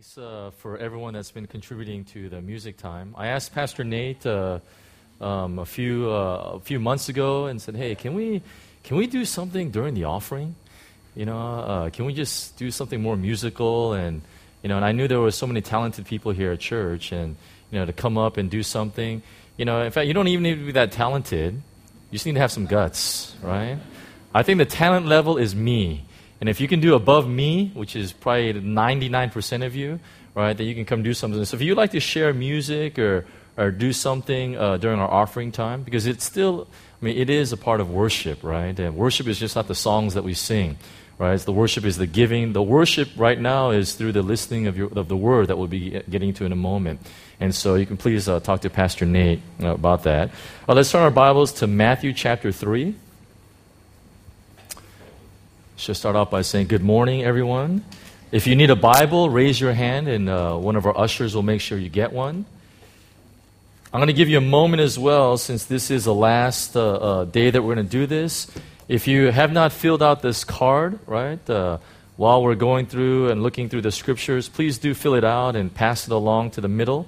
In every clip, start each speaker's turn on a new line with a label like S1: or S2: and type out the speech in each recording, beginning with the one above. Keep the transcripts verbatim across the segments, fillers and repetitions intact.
S1: Thanks uh, for everyone that's been contributing to the music time. I asked Pastor Nate uh, um, a few uh, a few months ago and said, "Hey, can we can we do something during the offering? You know, uh, can we just do something more musical?" And you know, and I knew there were so many talented people here at church, and you know, to come up and do something. You know, in fact, you don't even need to be that talented. You just need to have some guts, right? I think the talent level is me. And if you can do above me, which is probably ninety-nine percent of you, right, then you can come do something. So if you'd like to share music or, or do something uh, during our offering time, because it's still, I mean, it is a part of worship, right? And worship is just not the songs that we sing, right? It's the worship is the giving. The worship right now is through the listening of, your, of the word that we'll be getting to in a moment. And so you can please uh, talk to Pastor Nate uh, about that. Uh, let's turn our Bibles to Matthew chapter three. Should start off by saying good morning, everyone. If you need a Bible, raise your hand, and uh, one of our ushers will make sure you get one. I'm going to give you a moment as well, since this is the last uh, uh, day that we're going to do this. If you have not filled out this card, right, uh, while we're going through and looking through the scriptures, please do fill it out and pass it along to the middle.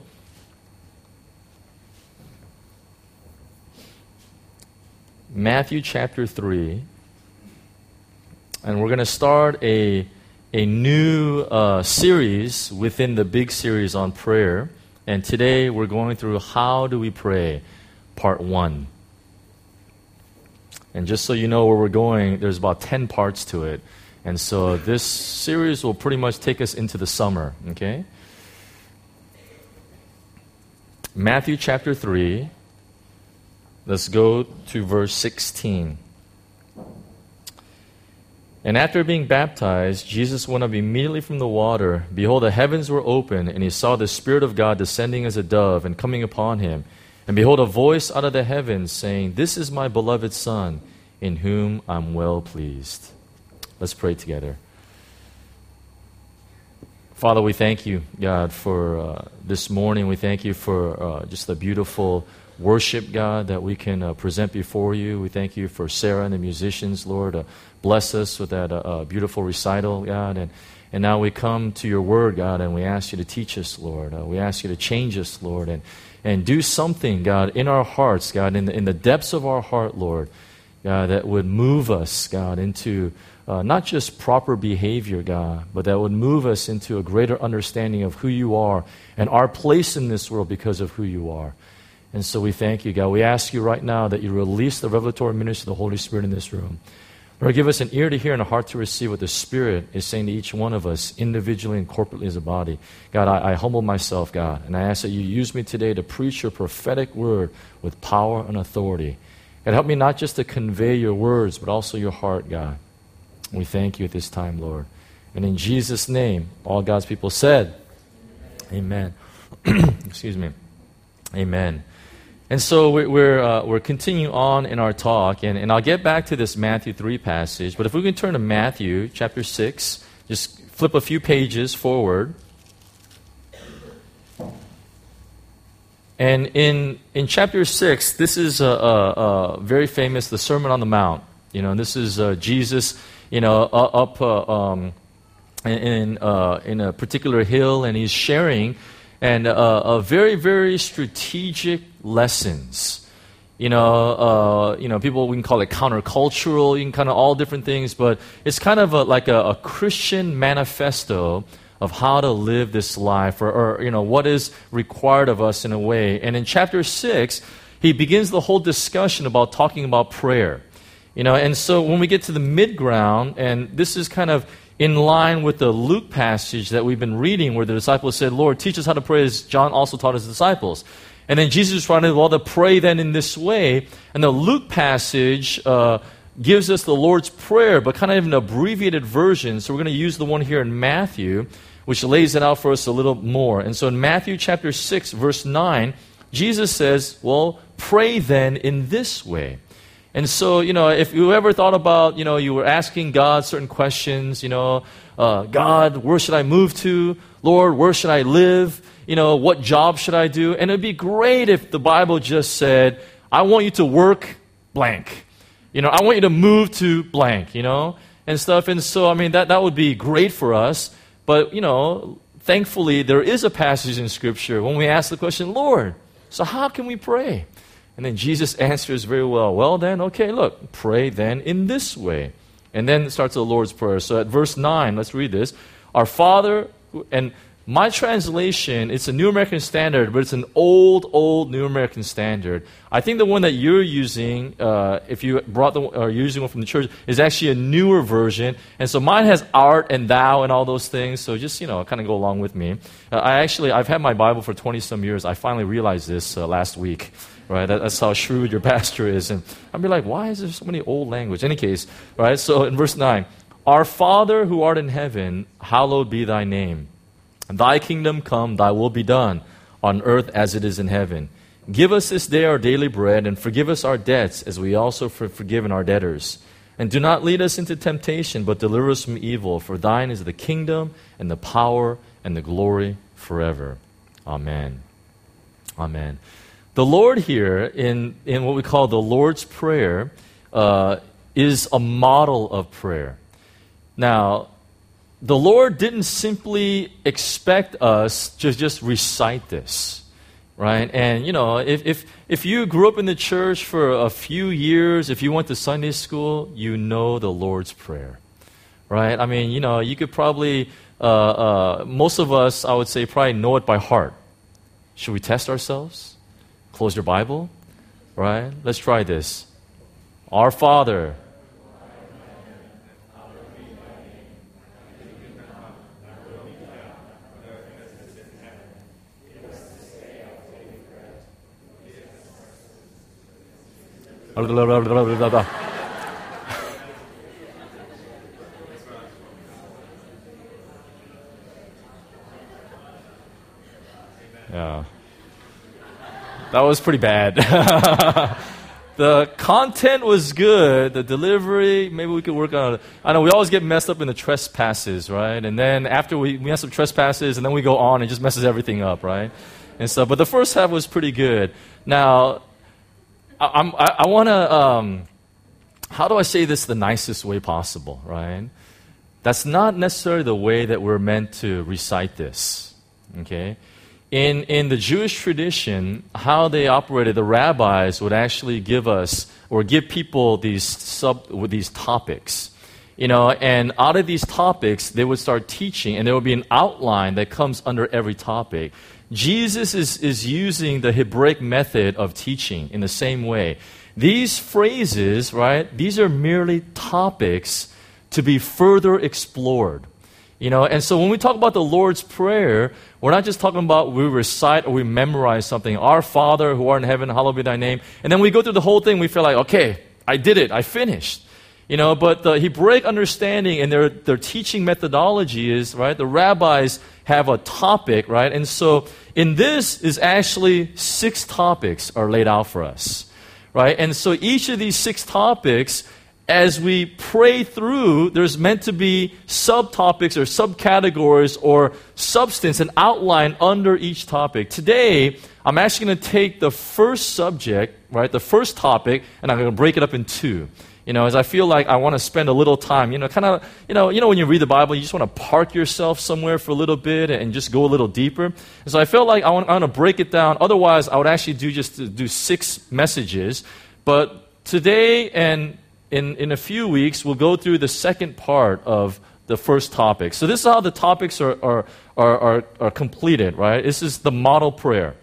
S1: Matthew chapter three. And we're going to start a, a new uh, series within the big series on prayer. And today we're going through How Do We Pray, part one. And just so you know where we're going, there's about ten parts to it. And so this series will pretty much take us into the summer, okay? Matthew chapter three. Let's go to verse sixteen. And after being baptized, Jesus went up immediately from the water. Behold, the heavens were open, and he saw the Spirit of God descending as a dove and coming upon him. And behold, a voice out of the heavens saying, "This is my beloved Son, in whom I'm well pleased." Let's pray together. Father, we thank you, God, for uh, this morning. We thank you for uh, just the beautiful worship, God, that we can uh, present before you. We thank you for Sarah and the musicians, Lord. Uh, bless us with that uh, beautiful recital, God. And, and now we come to your word, God, and we ask you to teach us, Lord. Uh, we ask you to change us, Lord, and, and do something, God, in our hearts, God, in the, in the depths of our heart, Lord, God, that would move us, God, into uh, not just proper behavior, God, but that would move us into a greater understanding of who you are and our place in this world because of who you are. And so we thank you, God. We ask you right now that you release the revelatory ministry of the Holy Spirit in this room. Lord, give us an ear to hear and a heart to receive what the Spirit is saying to each one of us, individually and corporately as a body. God, I, I humble myself, God, and I ask that you use me today to preach your prophetic word with power and authority. God, help me not just to convey your words, but also your heart, God. We thank you at this time, Lord. And in Jesus' name, all God's people said, amen. Excuse me. Amen. And so we're we're, uh, we're continuing on in our talk, and, and I'll get back to this Matthew three passage, but if we can turn to Matthew chapter six, just flip a few pages forward. And in in chapter six, this is a, a, a very famous, the Sermon on the Mount. You know, and this is uh, Jesus, you know, up uh, um, in uh, in a particular hill, and he's sharing and uh, a very, very strategic lessons. You know, uh, you know, people, we can call it countercultural, you can kind of all different things, but it's kind of a, like a, a Christian manifesto of how to live this life, or, or, you know, what is required of us in a way. And in chapter six, he begins the whole discussion about talking about prayer. You know, and so when we get to the mid-ground, and this is kind of in line with the Luke passage that we've been reading, where the disciples said, "Lord, teach us how to pray as John also taught his disciples." And then Jesus was trying to, well, to pray then in this way. And the Luke passage uh, gives us the Lord's Prayer, but kind of an abbreviated version. So we're going to use the one here in Matthew, which lays it out for us a little more. And so in Matthew chapter six, verse nine, Jesus says, well, pray then in this way. And so, you know, if you ever thought about, you know, you were asking God certain questions, you know, uh, God, where should I move to? Lord, where should I live? You know, what job should I do? And it'd be great if the Bible just said, I want you to work blank. You know, I want you to move to blank, you know, and stuff. And so, I mean, that, that would be great for us. But, you know, thankfully, there is a passage in Scripture when we ask the question, Lord, so how can we pray? And then Jesus answers very well, well then, okay, look, pray then in this way. And then it starts the Lord's Prayer. So at verse nine, let's read this. Our Father, who, and my translation, it's a New American Standard, but it's an old, old New American Standard. I think the one that you're using, uh, if you brought the or using one from the church, is actually a newer version. And so mine has art and thou and all those things. So just, you know, kind of go along with me. Uh, I actually, I've had my Bible for twenty some years. I finally realized this uh, last week. Right? That, that's how shrewd your pastor is. And I'd be like, why is there so many old language? In any case, right? So in verse nine, Our Father who art in heaven, hallowed be thy name. Thy kingdom come, thy will be done, on earth as it is in heaven. Give us this day our daily bread, and forgive us our debts, as we also have forgiven our debtors. And do not lead us into temptation, but deliver us from evil. For thine is the kingdom, and the power, and the glory forever. Amen. Amen. The Lord here, in, in what we call the Lord's Prayer, uh, is a model of prayer. Now, the Lord didn't simply expect us to just recite this, right? And, you know, if, if, if you grew up in the church for a few years, if you went to Sunday school, you know the Lord's Prayer, right? I mean, you know, you could probably, uh, uh, most of us, I would say, probably know it by heart. Should we test ourselves? Close your Bible, right? Let's try this. Our Father. Yeah. That was pretty bad. The content was good. The delivery, maybe we could work on it. I know we always get messed up in the trespasses, right? And then after we, we mess up trespasses, and then we go on and just messes everything up, right? And so, but the first half was pretty good. Now, I, I'm, I, I want to, um, how do I say this the nicest way possible, right? That's not necessarily the way that we're meant to recite this, okay? In, in the Jewish tradition, how they operated, the rabbis would actually give us or give people these sub with these topics, you know, and out of these topics, they would start teaching, and there would be an outline that comes under every topic. Jesus is, is using the Hebraic method of teaching in the same way. These phrases, right, these are merely topics to be further explored. You know, and so when we talk about the Lord's Prayer, we're not just talking about we recite or we memorize something. Our Father who art in heaven, hallowed be thy name. And then we go through the whole thing, we feel like, okay, I did it, I finished. You know, but the Hebraic understanding and their, their teaching methodology is, right, the rabbis have a topic, right? And so in this is actually six topics are laid out for us, right? And so each of these six topics, as we pray through, there's meant to be subtopics or subcategories or substance, an outline under each topic. Today, I'm actually going to take the first subject, right, the first topic, and I'm going to break it up in two. You know, as I feel like I want to spend a little time, you know, kind of, you know, you know, when you read the Bible, you just want to park yourself somewhere for a little bit and just go a little deeper. And so I felt like I want, I want to break it down. Otherwise, I would actually do just do six messages. But today and In, in a few weeks, we'll go through the second part of the first topic. So this is how the topics are, are, are, are, are completed, right? This is the model prayer.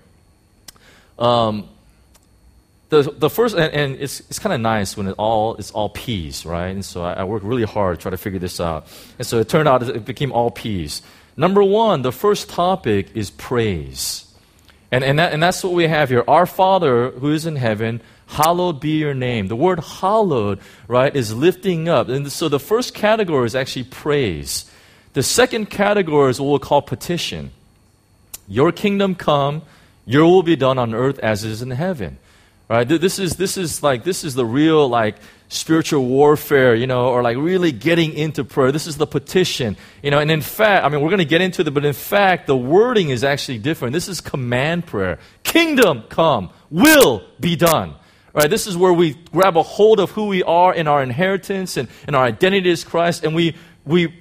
S1: Um, the, the first, and, and it's, it's kind of nice when it all, it's all P's, right? And so I, I worked really hard to try to figure this out. And so it turned out it became all P's. Number one, the first topic is praise. And, and, that, and that's what we have here. Our Father who is in heaven, hallowed be your name. The word hallowed, right, is lifting up. And so the first category is actually praise. The second category is what we'll call petition. Your kingdom come, your will be done on earth as it is in heaven. Right? This is this is like this is the real like spiritual warfare, you know, or like really getting into prayer. This is the petition. You know, and in fact, I mean we're going to get into it, but in fact the wording is actually different. This is command prayer. Kingdom come, will be done. Right, this is where we grab a hold of who we are in our inheritance and, and our identity as Christ, and we we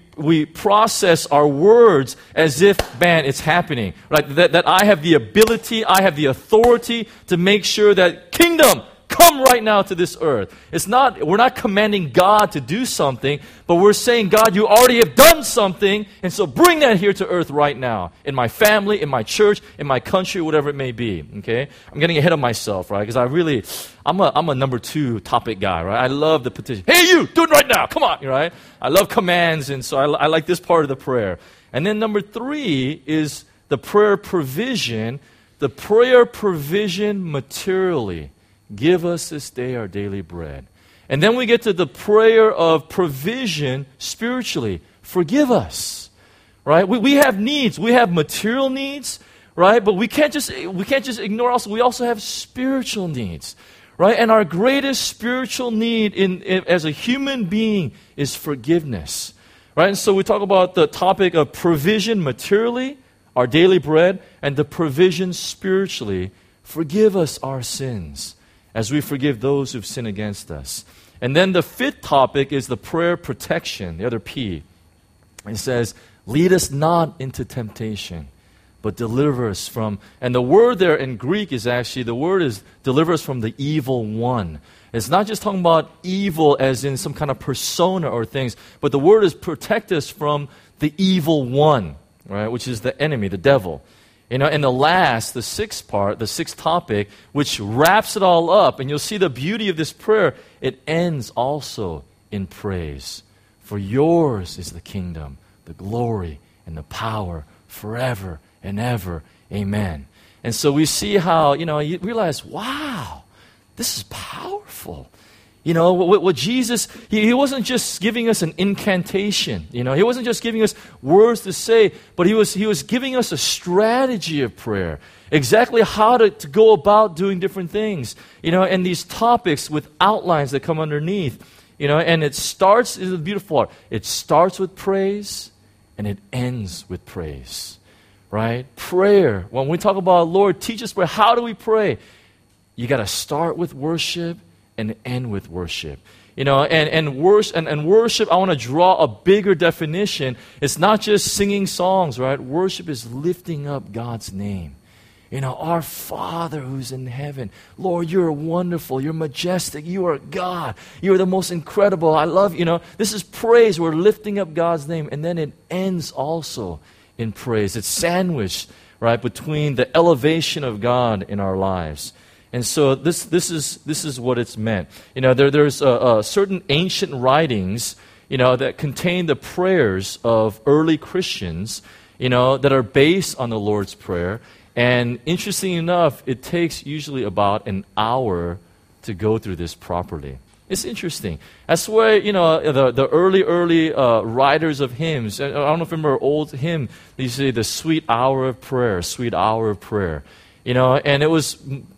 S1: we process our words as if, man, it's happening. Right? That, that I have the ability, I have the authority to make sure that kingdom, come right now to this earth. It's not, we're not commanding God to do something, but we're saying, God, you already have done something, and so bring that here to earth right now. In my family, in my church, in my country, whatever it may be. Okay? I'm getting ahead of myself, right? Because I really, I'm a, I'm a number two topic guy, right? I love the petition. Hey, you, do it right now. Come on, right? I love commands, and so I, I like this part of the prayer. And then number three is the prayer provision, the prayer provision materially. Give us this day our daily bread. And then we get to the prayer of provision spiritually. Forgive us. Right? We, we have needs. We have material needs, right? But we can't just we can't just ignore also we also have spiritual needs. Right? And our greatest spiritual need in, in as a human being is forgiveness. Right? And so we talk about the topic of provision materially, our daily bread, and the provision spiritually. Forgive us our sins, as we forgive those who've sinned against us. And then the fifth topic is the prayer protection, the other P. It says, lead us not into temptation, but deliver us from, and the word there in Greek is actually, the word is deliver us from the evil one. It's not just talking about evil as in some kind of persona or things, but the word is protect us from the evil one, right, which is the enemy, the devil. You know, and the last, the sixth part, the sixth topic, which wraps it all up, and you'll see the beauty of this prayer, it ends also in praise. For yours is the kingdom, the glory, and the power forever and ever. Amen. And so we see how, you know, you realize, wow, this is powerful. You know, what, what Jesus, he, he wasn't just giving us an incantation. You know, he wasn't just giving us words to say, but he was, he was giving us a strategy of prayer. Exactly how to, to go about doing different things. You know, and these topics with outlines that come underneath. You know, and it starts, is a beautiful part. It starts with praise, and it ends with praise. Right? Prayer. When we talk about, Lord, teach us prayer, how do we pray? You got to start with worship and end with worship. You know, and, and, worship, and, and worship, I want to draw a bigger definition. It's not just singing songs, right? Worship is lifting up God's name. You know, our Father who's in heaven. Lord, you're wonderful. You're majestic. You are God. You are the most incredible. I love you. You know, this is praise. We're lifting up God's name. And then it ends also in praise. It's sandwiched, right, between the elevation of God in our lives. And so this this is this is what it's meant. You know, there there's uh, uh, certain ancient writings, you know, that contain the prayers of early Christians, you know, that are based on the Lord's Prayer. And interesting enough, it takes usually about an hour to go through this properly. It's interesting. That's why, you know, the, the early, early uh, writers of hymns, I don't know if you remember old hymn, they say the sweet hour of prayer, sweet hour of prayer. You know, and it was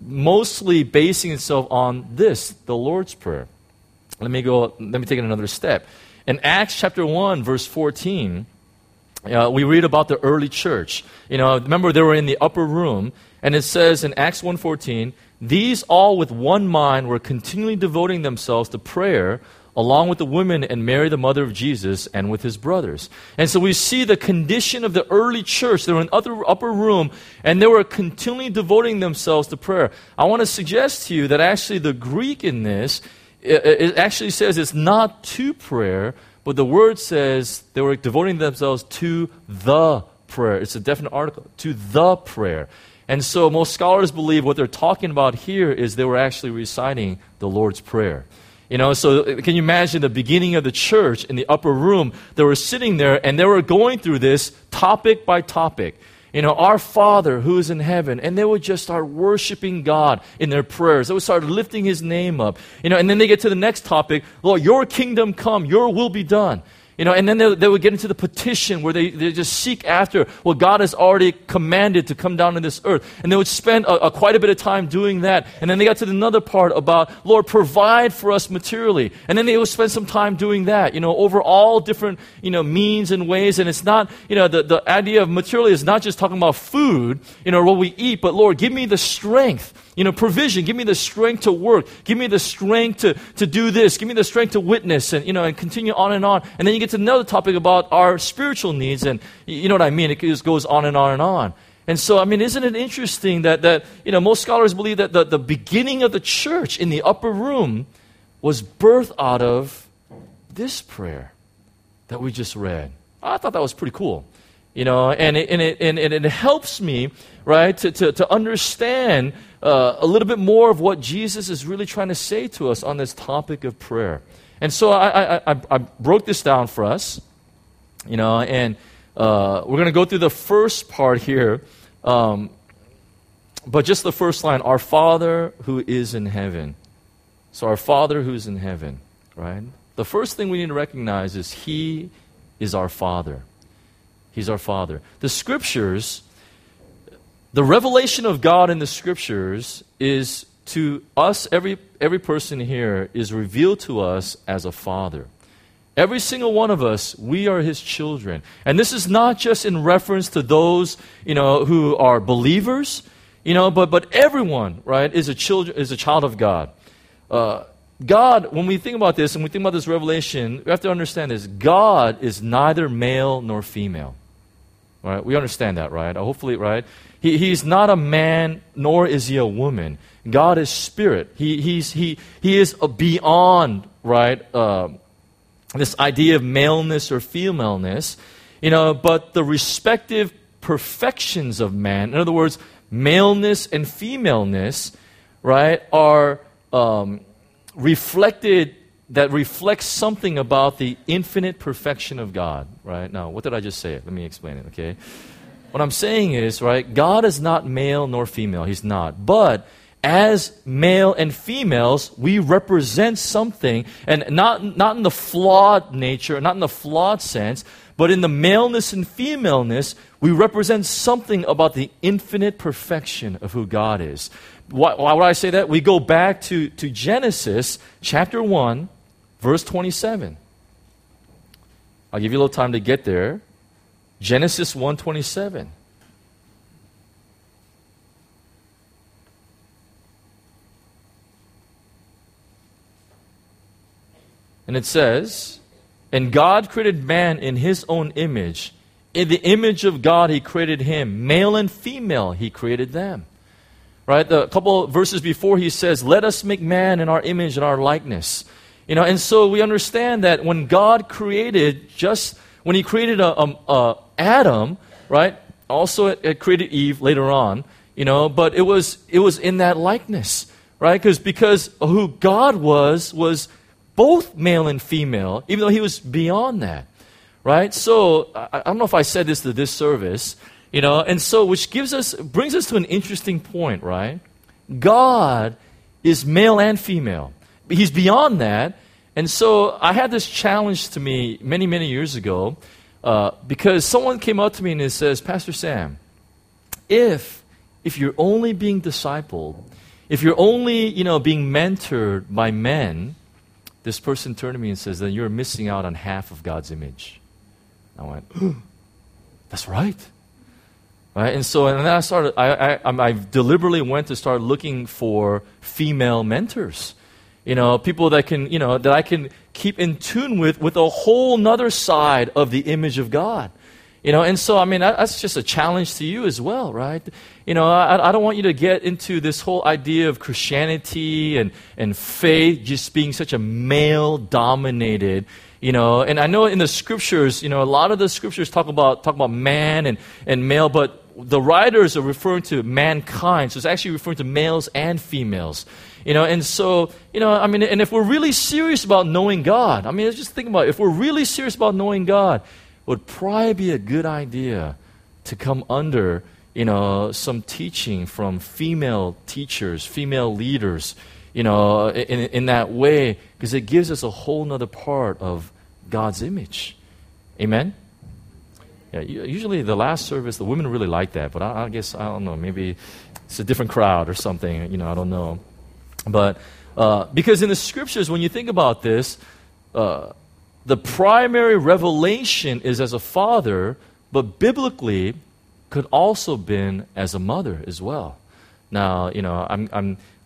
S1: mostly basing itself on this, the Lord's Prayer. Let me go, let me take it another step. In Acts chapter one, verse fourteen, uh, we read about the early church. You know, remember they were in the upper room, and it says in Acts one fourteen, these all with one mind were continually devoting themselves to prayer, along with the women and Mary, the mother of Jesus, and with his brothers. And so we see the condition of the early church. They were in the upper, upper room, and they were continually devoting themselves to prayer. I want to suggest to you that actually the Greek in this, it, it actually says it's not to prayer, but the word says they were devoting themselves to the prayer. It's a definite article, to the prayer. And so most scholars believe what they're talking about here is they were actually reciting the Lord's Prayer. You know, so can you imagine the beginning of the church in the upper room? They were sitting there and they were going through this topic by topic. You know, our Father who is in heaven. And they would just start worshiping God in their prayers. They would start lifting his name up. You know, and then they get to the next topic. Lord, your kingdom come, your will be done. You know, and then they, they would get into the petition where they, they just seek after what God has already commanded to come down to this earth. And they would spend a, a, quite a bit of time doing that. And then they got to another part about, Lord, provide for us materially. And then they would spend some time doing that, you know, over all different, you know, means and ways. And it's not, you know, the, the idea of materially is not just talking about food, you know, what we eat, but Lord, give me the strength. You know, provision. Give me the strength to work. Give me the strength to, to do this. Give me the strength to witness and, you know, and continue on and on. And then you get to another topic about our spiritual needs, and you know what I mean? It just goes on and on and on. And so, I mean, isn't it interesting that, that you know, most scholars believe that the, the beginning of the church in the upper room was birthed out of this prayer that we just read. I thought that was pretty cool. You know, and it, and it, and it, and it helps me, right, to, to, to understand uh, a little bit more of what Jesus is really trying to say to us on this topic of prayer. And so I, I, I, I broke this down for us, you know, and uh, we're going to go through the first part here, um, but just the first line, our Father who is in heaven. So our Father who's in heaven, right? The first thing we need to recognize is He is our Father. He's our Father. The Scriptures, the revelation of God in the Scriptures is to us, every, every person here is revealed to us as a Father. Every single one of us, we are His children. And this is not just in reference to those, you know, who are believers, you know, but, but everyone, right, is a, children, is a child of God. Uh, God, when we think about this and we think about this revelation, we have to understand this. God is neither male nor female. Right? We understand that, right? Hopefully, right? He, he's not a man, nor is He a woman. God is spirit. He, he's, he, he is a beyond, right, uh, this idea of maleness or femaleness, you know, but the respective perfections of man, in other words, maleness and femaleness, right, are um, reflected, that reflects something about the infinite perfection of God, right? Now, what did I just say? Let me explain it, okay? What I'm saying is, right, God is not male nor female. He's not. But as male and females, we represent something, and not, not in the flawed nature, not in the flawed sense, but in the maleness and femaleness, we represent something about the infinite perfection of who God is. Why, why would I say that? We go back to, to Genesis chapter one, verse twenty-seven. I'll give you a little time to get there. Genesis one twenty-seven. And it says, and God created man in His own image. In the image of God He created him. Male and female He created them. Right? The couple verses before He says, let us make man in our image and our likeness. You know, and so we understand that when God created, just when He created a, a, a Adam, right? Also, it, it created Eve later on. You know, but it was it was in that likeness, right? Because because who God was was both male and female, even though He was beyond that, right? So I, I don't know if I said this to this service, you know, and so which gives us brings us to an interesting point, right? God is male and female. He's beyond that. And so I had this challenge to me many, many years ago uh, because someone came up to me and it says, Pastor Sam, if if you're only being discipled, if you're only, you know, being mentored by men, this person turned to me and says, then you're missing out on half of God's image. I went, that's right. Right? And so and then I started, I, I, I deliberately went to start looking for female mentors. You know, people that can, you know, that I can keep in tune with, with a whole nother side of the image of God. You know, and so, I mean, that's just a challenge to you as well, right? You know, I, I don't want you to get into this whole idea of Christianity and, and faith just being such a male-dominated, you know, and I know in the scriptures, you know, a lot of the scriptures talk about talk about man and, and male, but the writers are referring to mankind, so it's actually referring to males and females. You know, and so, you know, I mean, and if we're really serious about knowing God, I mean, let's just think about it. If we're really serious about knowing God, it would probably be a good idea to come under, you know, some teaching from female teachers, female leaders, you know, in, in that way, because it gives us a whole nother part of God's image. Amen? Yeah, usually the last service, the women really like that, but I, I guess, I don't know, maybe it's a different crowd or something, you know, I don't know. But uh, because in the scriptures, when you think about this, uh, the primary revelation is as a father, but biblically could also been as a mother as well. Now, you know, I'm, I'm,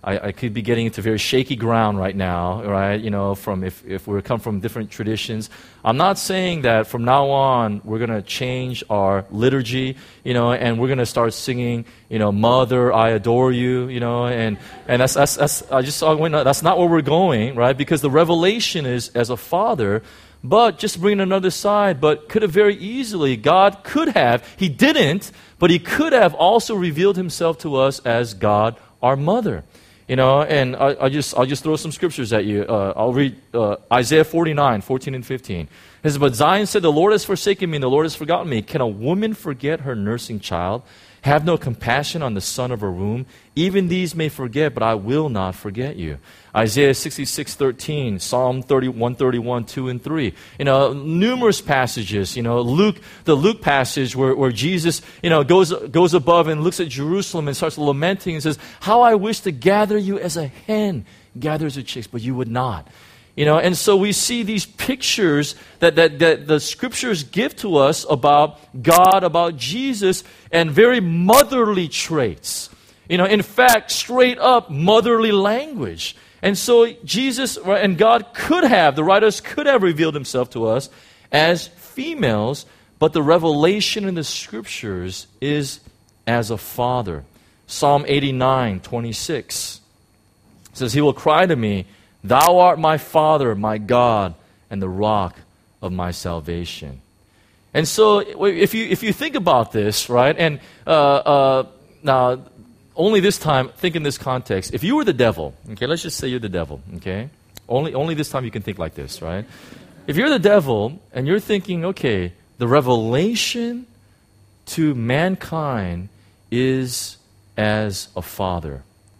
S1: I, I could be getting into very shaky ground right now, right? You know, from if, if we come from different traditions. I'm not saying that from now on we're going to change our liturgy, you know, and we're going to start singing, you know, Mother, I adore you, you know, and, and that's, that's, that's, I just saw, that's not where we're going, right? Because the revelation is as a father, but just bring another side, but could have very easily, God could have, He didn't, but He could have also revealed Himself to us as God, our mother. You know, and I, I just, I'll just throw some scriptures at you. Uh, I'll read uh, Isaiah forty-nine, fourteen and fifteen. It says, but Zion said, the Lord has forsaken me, and the Lord has forgotten me. Can a woman forget her nursing child? Have no compassion on the son of her womb. Even these may forget, but I will not forget you. Isaiah sixty-six, thirteen, Psalm thirty-one, thirty-one, two and three. You know, numerous passages. You know, Luke, the Luke passage where, where Jesus, you know, goes, goes above and looks at Jerusalem and starts lamenting and says, how I wish to gather you as a hen gathers her chicks, but you would not. You know, and so we see these pictures that, that, that the scriptures give to us about God, about Jesus, and very motherly traits. You know, in fact, straight up motherly language. And so Jesus and God could have, the writers could have revealed Himself to us as females, but the revelation in the scriptures is as a father. Psalm eighty-nine, twenty-six says, He will cry to me, Thou art my Father, my God, and the rock of my salvation. And so, if you if you think about this, right, and uh, uh, now, only this time, think in this context. If you were the devil, okay, let's just say you're the devil, okay? Only only this time you can think like this, right? If you're the devil and you're thinking, okay, the revelation to mankind is as a father.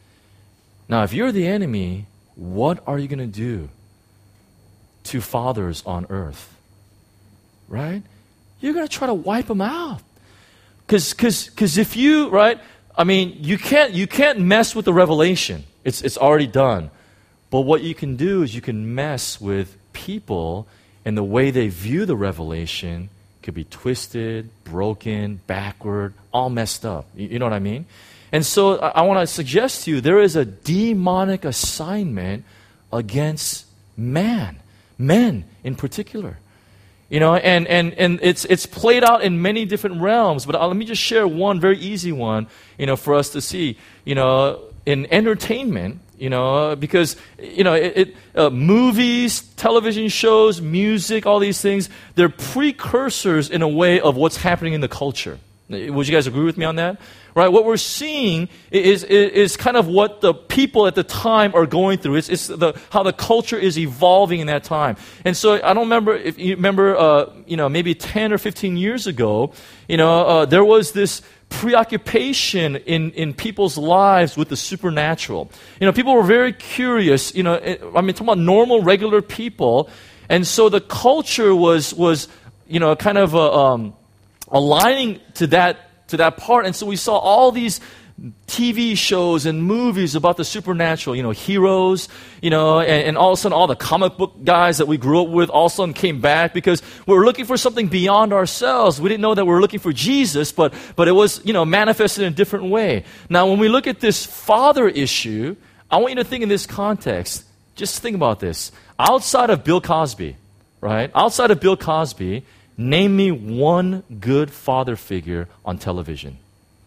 S1: Now, if you're the enemy, what are you going to do to fathers on earth? Right? You're going to try to wipe them out. Because cause, cause if you, right, I mean, you can't, you can't mess with the revelation. It's, it's already done. But what you can do is you can mess with people, and the way they view the revelation could be twisted, broken, backward, all messed up. You, you know what I mean? And so I, I want to suggest to you there is a demonic assignment against man, men in particular. You know, and, and, and it's it's played out in many different realms, but I'll, let me just share one very easy one, you know, for us to see. You know, in entertainment, you know, because, you know, it, it uh, movies, television shows, music, all these things, they're precursors in a way of what's happening in the culture. Would you guys agree with me on that? Right? What we're seeing is, is, is kind of what the people at the time are going through. It's, it's the, how the culture is evolving in that time. And so I don't remember, if you remember, uh, you know, maybe ten or fifteen years ago, you know, uh, there was this preoccupation in, in people's lives with the supernatural. You know, people were very curious, you know, I mean, talking about normal, regular people. And so the culture was, was you know, kind of a, um, aligning to that to that part. And so we saw all these T V shows and movies about the supernatural, you know, heroes, you know, and, and all of a sudden all the comic book guys that we grew up with all of a sudden came back because we were looking for something beyond ourselves. We didn't know that we were looking for Jesus, but, but it was, you know, manifested in a different way. Now, when we look at this father issue, I want you to think in this context. Just think about this. Outside of Bill Cosby, right? Outside of Bill Cosby, name me one good father figure on television.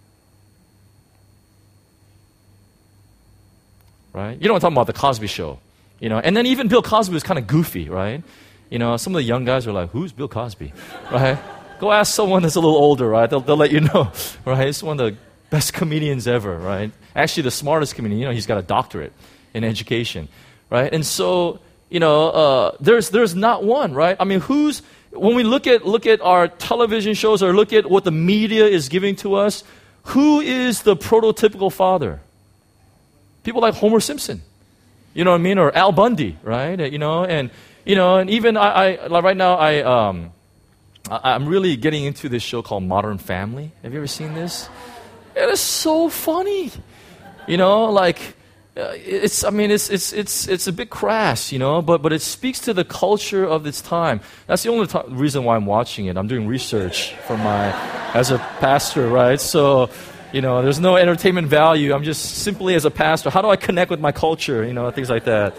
S1: Right? You know what I'm talking about, the Cosby Show. You know, and then even Bill Cosby was kind of goofy, right? You know, some of the young guys are like, who's Bill Cosby? Right? Go ask someone that's a little older, right? They'll, they'll let you know, right? He's one of the best comedians ever, right? Actually, the smartest comedian. You know, he's got a doctorate in education, right? And so, you know, uh, there's there's not one, right? I mean, who's when we look at look at our television shows or look at what the media is giving to us, who is the prototypical father? People like Homer Simpson, you know what I mean, or Al Bundy, right? You know, and you know, and even I, I like right now, I um, I, I'm really getting into this show called Modern Family. Have you ever seen this? It is so funny, you know, like. Uh, it's, I mean, it's, it's, it's, it's a bit crass, you know, but, but it speaks to the culture of its time. That's the only t- reason why I'm watching it. I'm doing research for my, as a pastor, right? So, You know, there's no entertainment value. I'm just simply as a pastor, how do I connect with my culture? You know, things like that.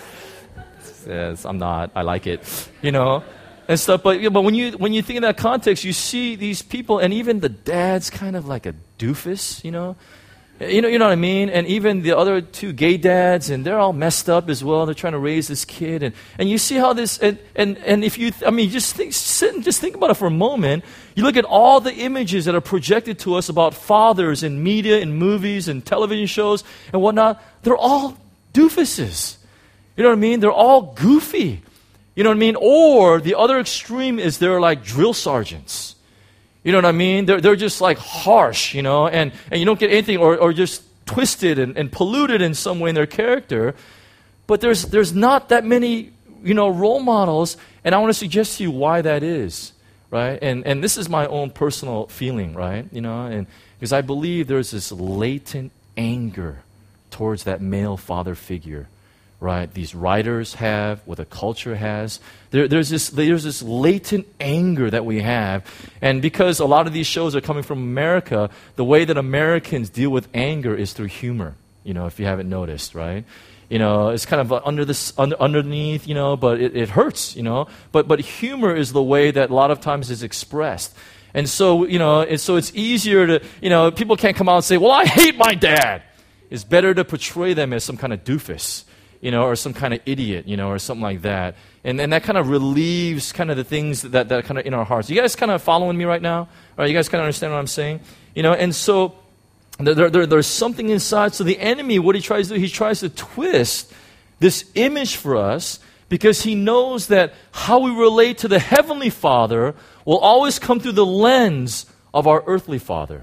S1: Yes, I'm not. I like it. You know, and stuff. But but when you when you think in that context, you see these people, and even the dad's kind of like a doofus. You know, you know, you know what I mean. And even the other two gay dads, and they're all messed up as well. They're trying to raise this kid, and, and you see how this and, and and if you, I mean, just think, sit and just think about it for a moment. You look at all the images that are projected to us about fathers in media, in movies, and television shows, and whatnot. They're all doofuses. You know what I mean? They're all goofy. You know what I mean? Or the other extreme is they're like drill sergeants. You know what I mean? They're, they're just like harsh, you know, and, and you don't get anything, or, or just twisted and, and polluted in some way in their character. But there's, there's not that many, you know, role models, and I want to suggest to you why that is, right? And, and this is my own personal feeling, right? You know, and because I believe there's this latent anger towards that male father figure. Right, these writers have, what the culture has. There, there's this, there's this latent anger that we have, and because a lot of these shows are coming from America, the way that Americans deal with anger is through humor. You know, if you haven't noticed, right? You know, it's kind of under this, under, underneath, you know, but it, it hurts, you know. But but humor is the way that a lot of times is expressed, and so you know, and so it's easier to, you know, people can't come out and say, "Well, I hate my dad." It's better to portray them as some kind of doofus. You know, or some kind of idiot, you know, or something like that. And and that kind of relieves kind of the things that, that kind of in our hearts. You guys kind of following me right now? All right, you guys kind of understand what I'm saying? You know, and so there, there, there's something inside. So the enemy, what he tries to do, he tries to twist this image for us because he knows that how we relate to the Heavenly Father will always come through the lens of our earthly father.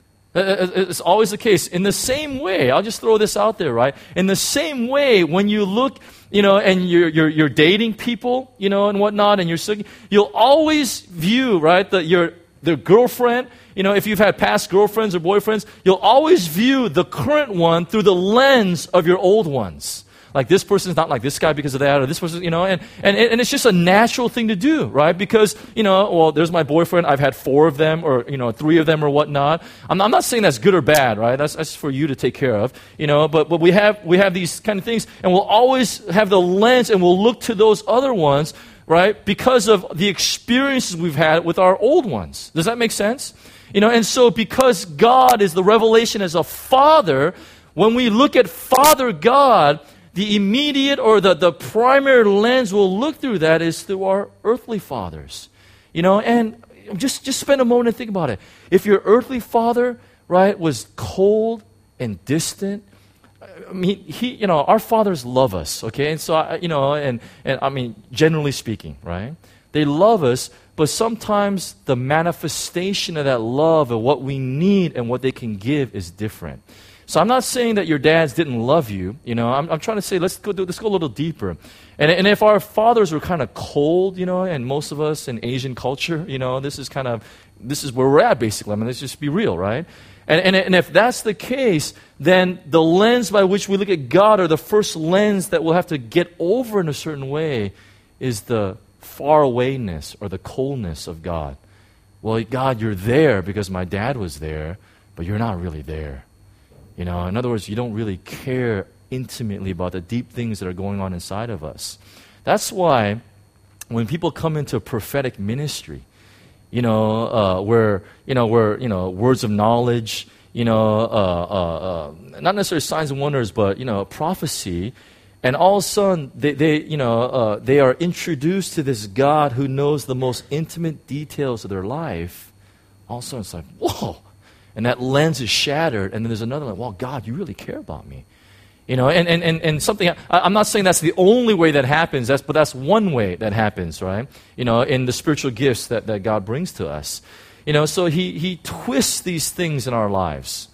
S1: It's always the case. In the same way, I'll just throw this out there, right? In the same way, when you look, you know, and you're you're, you're dating people, you know, and whatnot, and you're you'll always view, right, the your the girlfriend. You know, if you've had past girlfriends or boyfriends, you'll always view the current one through the lens of your old ones. Like, this person's not like this guy because of that, or this person, you know, and, and, and it's just a natural thing to do, right? Because, you know, well, there's my boyfriend, I've had four of them, or, you know, three of them or whatnot. I'm, I'm not saying that's good or bad, right? That's, that's for you to take care of, you know, but, but we have, we have these kind of things, and we'll always have the lens, and we'll look to those other ones, right? Because of the experiences we've had with our old ones. Does that make sense? You know, and so because God is the revelation as a father, when we look at Father God, the immediate or the, the primary lens we'll look through that is through our earthly fathers. You know, and just, just spend a moment and think about it. If your earthly father, right, was cold and distant, I mean, he, you know, our fathers love us, okay? And so, I, you know, and, and I mean, generally speaking, right? They love us, but sometimes the manifestation of that love and what we need and what they can give is different. So I'm not saying that your dads didn't love you. You know, I'm, I'm trying to say let's go let's go a little deeper. And and if our fathers were kind of cold, you know, and most of us in Asian culture, you know, this is kind of this is where we're at basically. I mean, let's just be real, right? And and and if that's the case, then the lens by which we look at God, or the first lens that we'll have to get over in a certain way, is the far-awayness or the coldness of God. Well, God, you're there because my dad was there, but you're not really there. You know, in other words, you don't really care intimately about the deep things that are going on inside of us. That's why when people come into prophetic ministry, you know, uh, where, you know, where, you know, words of knowledge, you know, uh, uh, uh, not necessarily signs and wonders, but, you know, prophecy, and all of a sudden they, they you know, uh, they are introduced to this God who knows the most intimate details of their life. All of a sudden it's like, whoa. And that lens is shattered, and then there's another one. Well, God, you really care about me. You know, and, and, and, and something, I, I'm not saying that's the only way that happens, that's, but that's one way that happens, right? You know, in the spiritual gifts that, that God brings to us. You know, so he, he twists these things in our lives.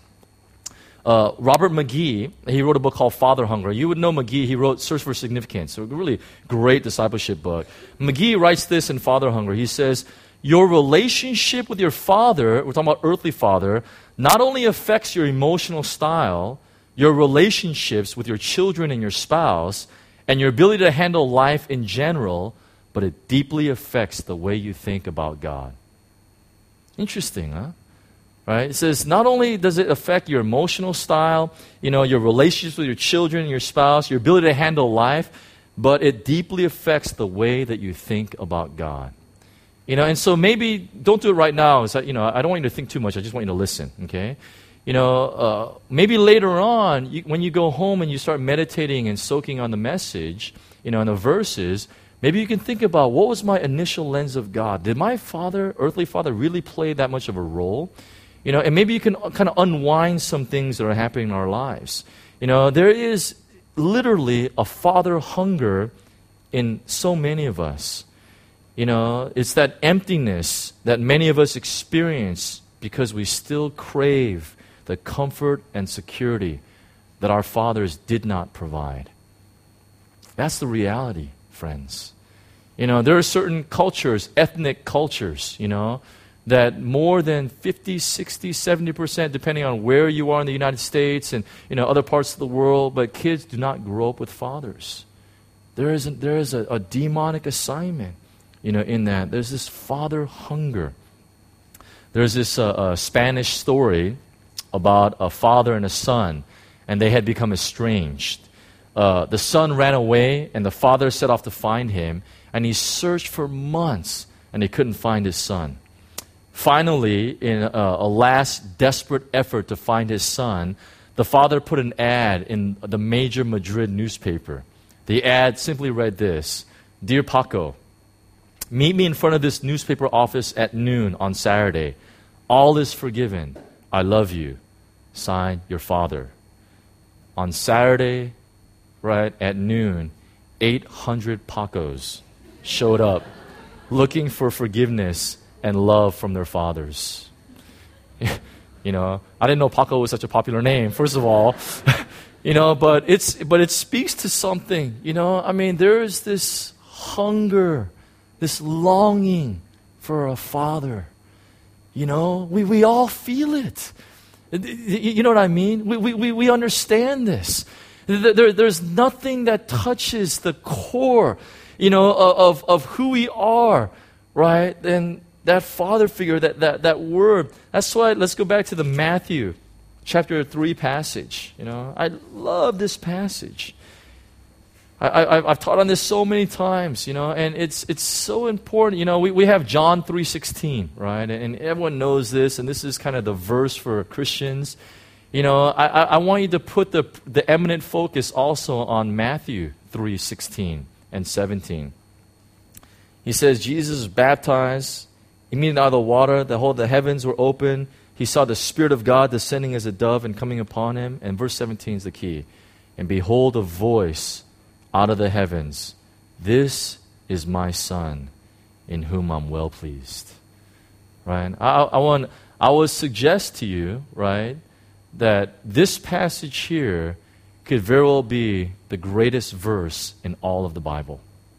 S1: Uh, Robert McGee, he wrote a book called Father Hunger. You would know McGee, he wrote Search for Significance, a really great discipleship book. McGee writes this in Father Hunger. He says, your relationship with your father, we're talking about earthly father, not only affects your emotional style, your relationships with your children and your spouse, and your ability to handle life in general, but it deeply affects the way you think about God. Interesting, huh? Right? It says not only does it affect your emotional style, you know, your relationships with your children, your spouse, your ability to handle life, but it deeply affects the way that you think about God. You know, and so maybe don't do it right now. It's like, you know, I don't want you to think too much. I just want you to listen, okay? You know, uh, maybe later on, you, when you go home and you start meditating and soaking on the message, you know, and the verses, maybe you can think about, what was my initial lens of God? Did my father, earthly father, really play that much of a role? You know, and maybe you can kind of unwind some things that are happening in our lives. You know, there is literally a father hunger in so many of us. You know, it's that emptiness that many of us experience because we still crave the comfort and security that our fathers did not provide. That's the reality, friends. You know, there are certain cultures, ethnic cultures, you know, that more than fifty, sixty, seventy percent, depending on where you are in the United States and, you know, other parts of the world, but kids do not grow up with fathers. There is a, there is a, a demonic assignment, you know, in that. There's this father hunger. There's this uh, uh, Spanish story about a father and a son, and they had become estranged. Uh, the son ran away, and the father set off to find him, and he searched for months, and he couldn't find his son. Finally, in a, a last desperate effort to find his son, the father put an ad in the major Madrid newspaper. The ad simply read this: "Dear Paco, meet me in front of this newspaper office at noon on Saturday. All is forgiven. I love you. Signed, your father." On Saturday, right, at noon, eight hundred Pacos showed up looking for forgiveness and love from their fathers. You know, I didn't know Paco was such a popular name, first of all. You know, but it's but it speaks to something, you know. I mean, there is this hunger, this longing for a father. You know, we, we all feel it. You know what I mean? We we we understand this. There, there's nothing that touches the core, you know, of, of who we are, right? And that father figure, that, that, that word. That's why, let's go back to the Matthew chapter three passage. You know, I love this passage. I, I, I've taught on this so many times, you know, and it's it's so important. You know, we, we have John three sixteen, right? And, and everyone knows this, and this is kind of the verse for Christians. You know, I, I, I want you to put the, the eminent focus also on Matthew three sixteen and seventeen. He says, Jesus was baptized. Immediately out of the water, the whole the heavens were open. He saw the Spirit of God descending as a dove and coming upon him. And verse seventeen is the key. And behold, a voice out of the heavens, "This is my Son, in whom I'm well pleased." Right? I, I want. I would suggest to you, right, that this passage here could very well be the greatest verse in all of the Bible.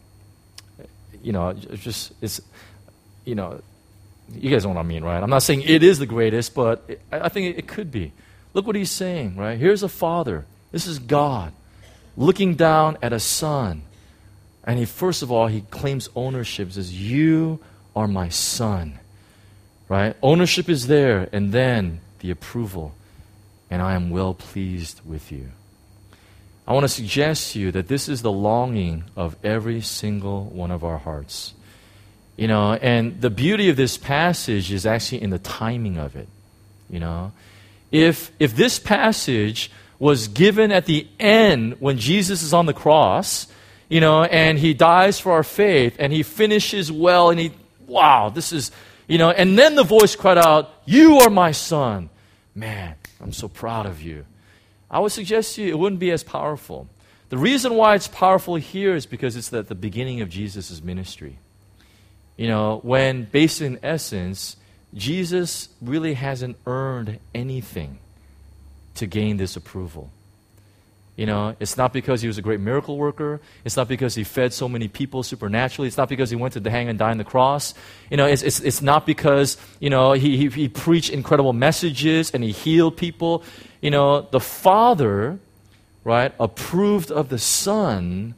S1: You know, it's just it's, you know. You guys know what I mean, right? I'm not saying it is the greatest, but it, I think it, it could be. Look what he's saying, right? Here's a father. This is God looking down at a son. And he, first of all, he claims ownership. He says, "You are my son." Right? Ownership is there, and then the approval. "And I am well pleased with you." I want to suggest to you that this is the longing of every single one of our hearts. You know, and the beauty of this passage is actually in the timing of it. You know, if if this passage was given at the end when Jesus is on the cross, you know, and he dies for our faith, and he finishes well, and he, wow, this is, you know, and then the voice cried out, "You are my son." Man, I'm so proud of you. I would suggest to you it wouldn't be as powerful. The reason why it's powerful here is because it's at the beginning of Jesus' ministry. You know, when, based in essence, Jesus really hasn't earned anything to gain this approval. You know, it's not because he was a great miracle worker. It's not because he fed so many people supernaturally. It's not because he went to hang and die on the cross. You know, it's it's, it's not because, you know, he, he, he preached incredible messages and he healed people. You know, the Father, right, approved of the Son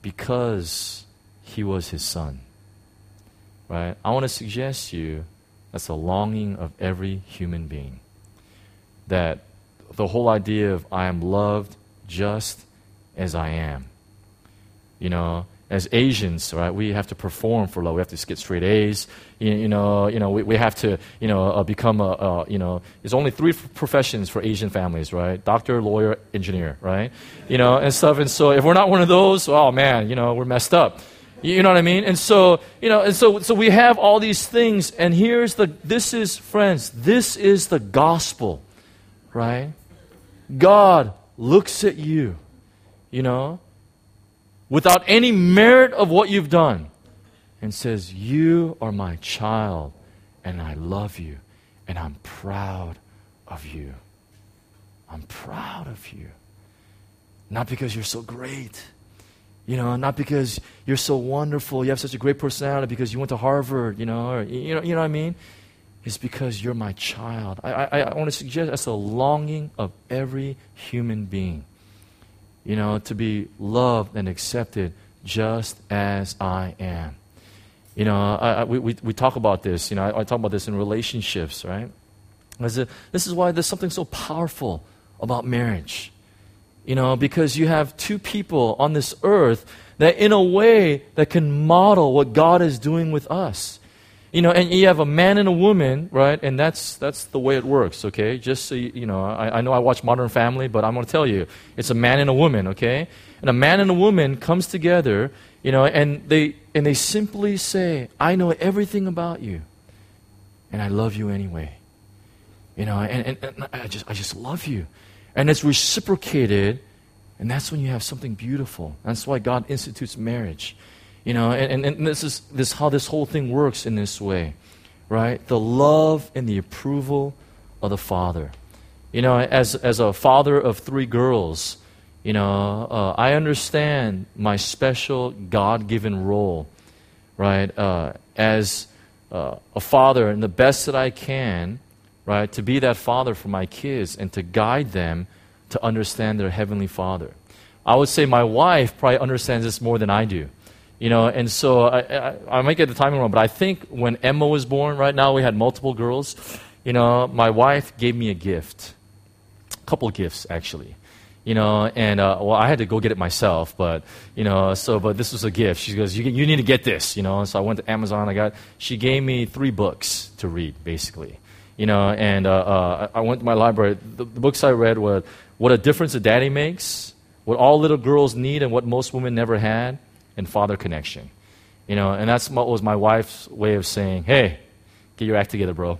S1: because he was his son. Right? I want to suggest to you That's the longing of every human being. That the whole idea of I am loved just as I am. You know, as Asians, right, we have to perform for love. We have to get straight A's. You, you know, you know, we, we have to, you know, uh, become a, uh, you know, there's only three f- professions for Asian families, right? Doctor, lawyer, engineer, right? You know, and stuff. And so if we're not one of those, oh man, you know, we're messed up. You know what I mean? And so, you know, and so, so we have all these things. And here's the, this is, friends, this is the gospel, right? God looks at you, you know, without any merit of what you've done, and says, you are my child, and I love you, and I'm proud of you. I'm proud of you. Not because you're so great, you know, not because you're so wonderful, you have such a great personality, because you went to Harvard, you know, or, you know, you know what I mean? It's because you're my child. I, I, I want to suggest that's a longing of every human being. You know, to be loved and accepted just as I am. You know, I, I, we, we we talk about this. You know, I, I talk about this in relationships, right? As a, this is why there's something so powerful about marriage. You know, because you have two people on this earth that in a way that can model what God is doing with us. You know, and you have a man and a woman, right? And that's that's the way it works, okay? Just so you, you know, I, I know I watch Modern Family, but I'm going to tell you, it's a man and a woman, okay? And a man and a woman comes together, you know, and they and they simply say, I know everything about you, and I love you anyway. You know, and, and, and I just I just love you. And it's reciprocated, and that's when you have something beautiful. That's why God institutes marriage. You know, and, and, and this is this how this whole thing works in this way, right? The love and the approval of the Father. You know, as as a father of three girls, you know, uh, I understand my special God-given role, right? Uh, as uh, a father, and the best that I can, right, to be that father for my kids and to guide them to understand their heavenly Father. I would say my wife probably understands this more than I do. You know, and so I, I, I might get the timing wrong, but I think when Emma was born, right now we had multiple girls. You know, my wife gave me a gift, a couple of gifts actually. You know, and uh, well, I had to go get it myself, but you know, so but this was a gift. She goes, "You you need to get this." You know, so I went to Amazon. I got. She gave me three books to read, basically. You know, and uh, uh, I went to my library. The, the books I read were "What a Difference a Daddy Makes," "What All Little Girls Need and What Most Women Never Had," and Father Connection. You know, and that's what was my wife's way of saying, hey, get your act together, bro.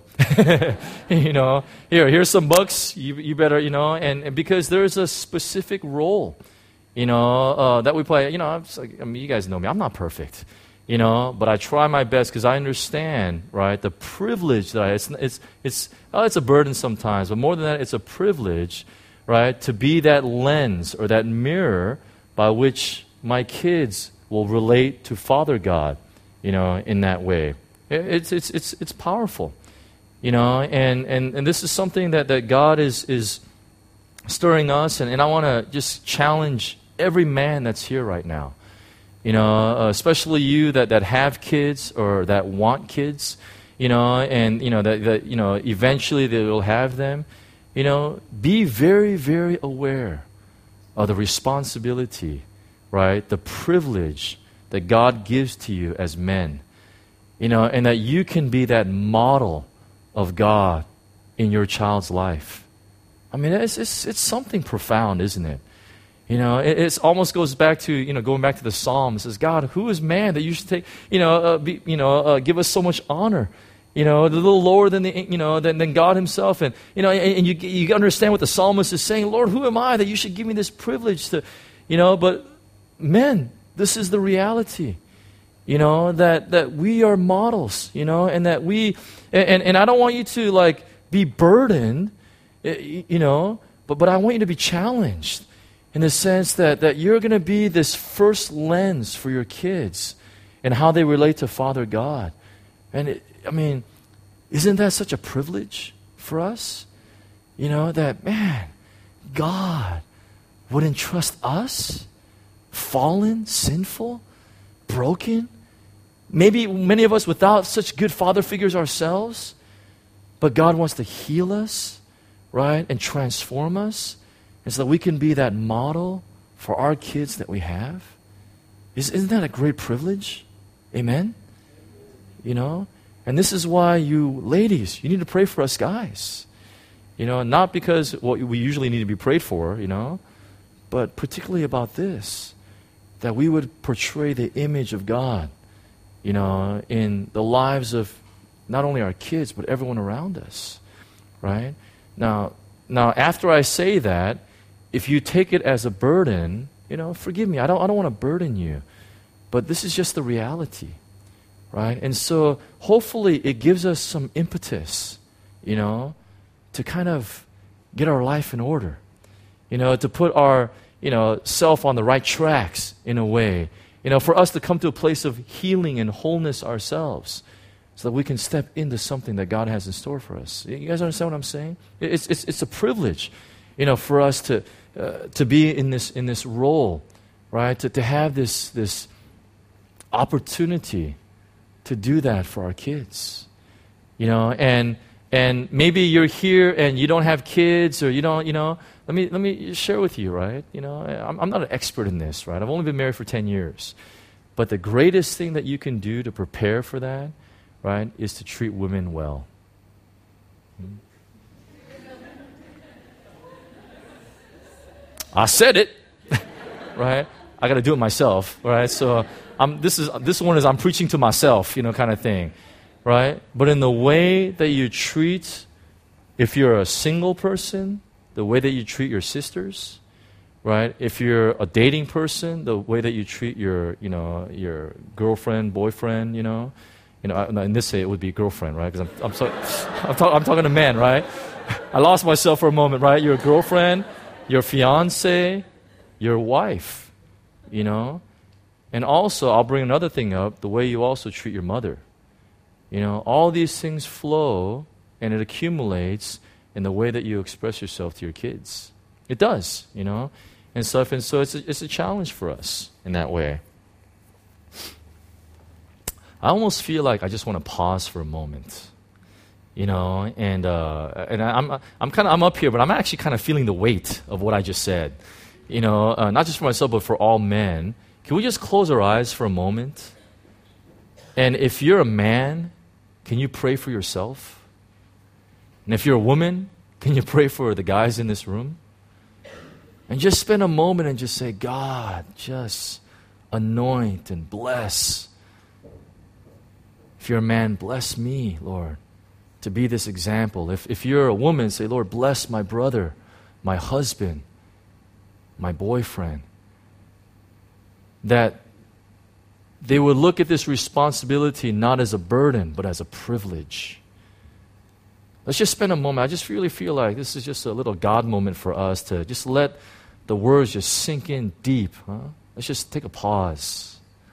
S1: You know, here, here's some books, you you better, you know, and, and because there's a specific role, you know, uh, that we play. You know, I'm just like, I mean, you guys know me, I'm not perfect, you know, but I try my best because I understand, right, the privilege that I, it's, it's, it's, oh, it's a burden sometimes, but more than that, it's a privilege, right, to be that lens or that mirror by which my kids will relate to Father God, you know, in that way. It's it's it's it's powerful, you know, and, and, and this is something that, that God is is stirring us, and, and I want to just challenge every man that's here right now, you know, uh, especially you that, that have kids or that want kids, you know, and you know that, that you know eventually they will have them, you know, be very very aware of the responsibility, right, the privilege that God gives to you as men. You know, and that you can be that model of God in your child's life. I mean, it's it's, it's something profound, isn't it? You know, it it's almost goes back to, you know, going back to the Psalm. It says, God, who is man that you should take, you know, uh, be, you know, uh, give us so much honor? You know, a little lower than the, you know, than, than God Himself, and you know, and, and you you understand what the psalmist is saying. Lord, who am I that you should give me this privilege to, you know? But men, this is the reality. You know, that, that we are models, you know, and that we, and, and I don't want you to, like, be burdened, you know, but, but I want you to be challenged in the sense that, that you're going to be this first lens for your kids and how they relate to Father God. And, it, I mean, isn't that such a privilege for us? You know, that, man, God would entrust us, fallen, sinful, broken, maybe many of us without such good father figures ourselves, But God wants to heal us, right, and transform us, and so that we can be that model for our kids that we have. Isn't that a great privilege? Amen? You know? And this is why you ladies, you need to pray for us guys. You know, not because what we usually need to be prayed for, you know, but particularly about this, that we would portray the image of God, you know, in the lives of not only our kids, but everyone around us, right? Now, now after I say that, if you take it as a burden, you know, forgive me, I don't, I don't want to burden you, but this is just the reality, right? And so hopefully it gives us some impetus, you know, to kind of get our life in order, you know, to put our, you know, self on the right tracks in a way, you know, for us to come to a place of healing and wholeness ourselves so that we can step into something that God has in store for us. You guys understand what I'm saying? It's, it's, it's a privilege, you know, for us to, uh, to be in this, in this role, right? To, to have this, this opportunity to do that for our kids, you know, and, and maybe you're here and you don't have kids or you don't, you know, let me, let me share with you, right? You know, I'm, I'm not an expert in this, right? I've only been married for ten years. But the greatest thing that you can do to prepare for that, right, is to treat women well. Hmm? I said it, right? I got to do it myself, right? So I'm, this is this one is I'm preaching to myself, you know, kind of thing, right? But in the way that you treat, if you're a single person, the way that you treat your sisters, right? If you're a dating person, the way that you treat your, you know, your girlfriend, boyfriend, you know, you know. In this case, it would be girlfriend, right? Because I'm, I'm, so, I'm, talk, I'm talking to men, right? I lost myself for a moment, right? Your girlfriend, your fiance, your wife, you know. And also, I'll bring another thing up: the way you also treat your mother. You know, all these things flow, and it accumulates in the way that you express yourself to your kids. It does, you know, and stuff. And so it's a, it's a challenge for us in that way. I almost feel like I just want to pause for a moment, you know, and uh, and I, I'm I'm kind of I'm up here, but I'm actually kind of feeling the weight of what I just said, you know, uh, not just for myself, but for all men. Can we just close our eyes for a moment? And if you're a man, can you pray for yourself? And if you're a woman, can you pray for the guys in this room? And just spend a moment and just say, God, just anoint and bless. If you're a man, bless me, Lord, to be this example. If, if you're a woman, say, Lord, bless my brother, my husband, my boyfriend. That they would look at this responsibility not as a burden, but as a privilege. Let's just spend a moment. I just really feel like this is just a little God moment for us to just let the words just sink in deep. Huh? Let's just take a pause.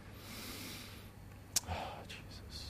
S1: Oh, Jesus.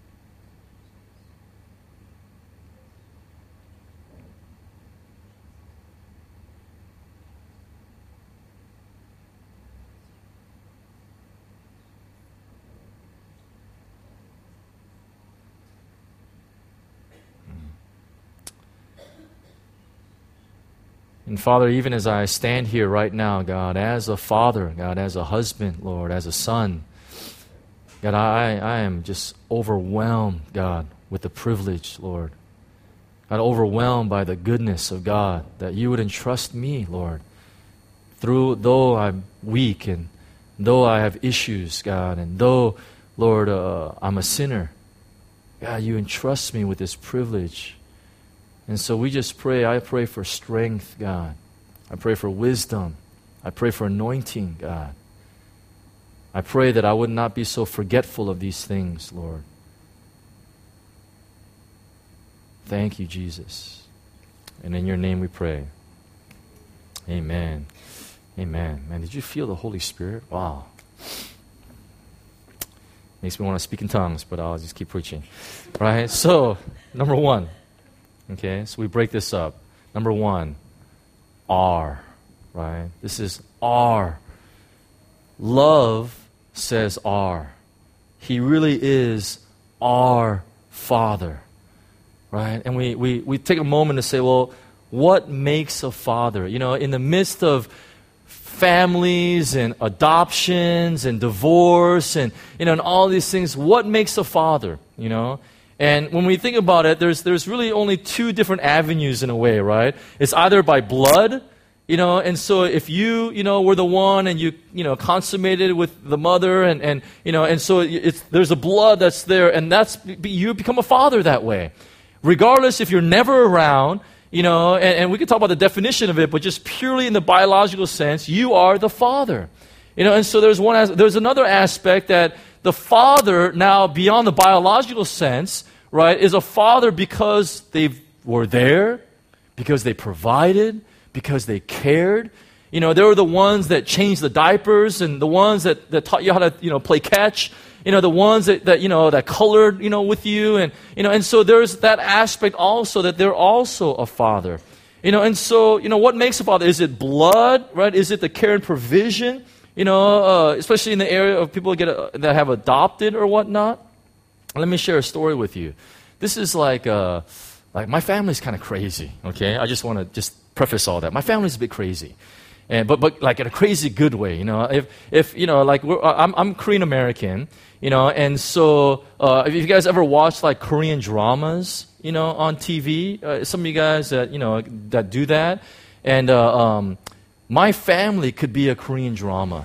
S1: And Father, even as I stand here right now, God, as a father, God, as a husband, Lord, as a son, God, I, I am just overwhelmed, God, with the privilege, Lord. God, overwhelmed by the goodness of God, that you would entrust me, Lord, through, though I'm weak and though I have issues, God, and though, Lord, uh, I'm a sinner, God, you entrust me with this privilege. And so we just pray, I pray for strength, God. I pray for wisdom. I pray for anointing, God. I pray that I would not be so forgetful of these things, Lord. Thank you, Jesus. And in your name we pray. Amen. Amen. Man, did you feel the Holy Spirit? Wow. Makes me want to speak in tongues, but I'll just keep preaching. Right? So, number one. Okay, so we break this up. Number one, R, right? This is R. Love says R. He really is our Father, right? And we, we, we take a moment to say, well, what makes a father? You know, in the midst of families and adoptions and divorce and, you know, and all these things, what makes a father, you know? And when we think about it, there's, there's really only two different avenues in a way, right? It's either by blood, you know, and so if you, you know, were the one and you, you know, consummated with the mother and, and you know, and so it's, there's a blood that's there and that's, you become a father that way. Regardless if you're never around, you know, and, and we could talk about the definition of it, but just purely in the biological sense, you are the father. You know, and so there's one, as- there's another aspect that the father now beyond the biological sense, right, is a father because they were there, because they provided, because they cared. You know, they were the ones that changed the diapers and the ones that, that taught you how to, you know, play catch. You know, the ones that, that, you know, that colored, you know, with you. And, you know, and so there's that aspect also that they're also a father. You know, and so, you know, what makes a father? Is it blood, right? Is it the care and provision? You know, uh, especially in the area of people get uh, that have adopted or whatnot. Let me share a story with you. This is like, uh, like my family's kind of crazy, okay? I just want to just preface all that. My family's a bit crazy. And, but, but like in a crazy good way, you know. If, if you know, like we're, I'm, I'm Korean American, you know, and so uh, if you guys ever watched like Korean dramas, you know, on T V, uh, some of you guys that you know that do that, and uh, um, my family could be a Korean drama.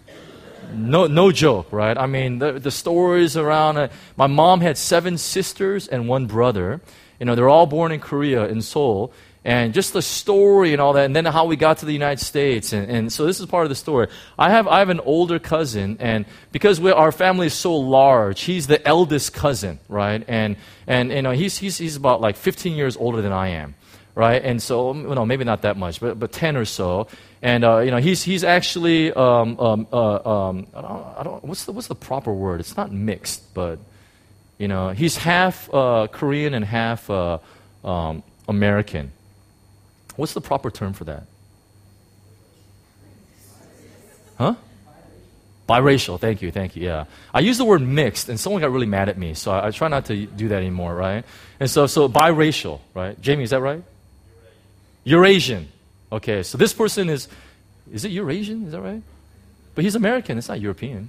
S1: No, no joke, right? I mean, the, the stories around. Uh, my mom had seven sisters and one brother. You know, they're all born in Korea, in Seoul. And just the story and all that, and then how we got to the United States. And, and so this is part of the story. I have I have an older cousin, and because we, our family is so large, he's the eldest cousin, right? And and you know he's he's he's about like fifteen years older than I am, right? And so you know maybe not that much, but but ten or so. And uh, you know he's he's actually um, um, uh, um, I don't I don't what's the what's the proper word? It's not mixed, but you know he's half uh, Korean and half uh, um, American. What's the proper term for that? Huh? Biracial. Thank you. Thank you. Yeah. I used the word mixed, and someone got really mad at me, so I, I try not to do that anymore, right? And so, so biracial, right? Jamie, is that right? Eurasian. Okay, so this person is, is it Eurasian? Is that right? But he's American. It's not European.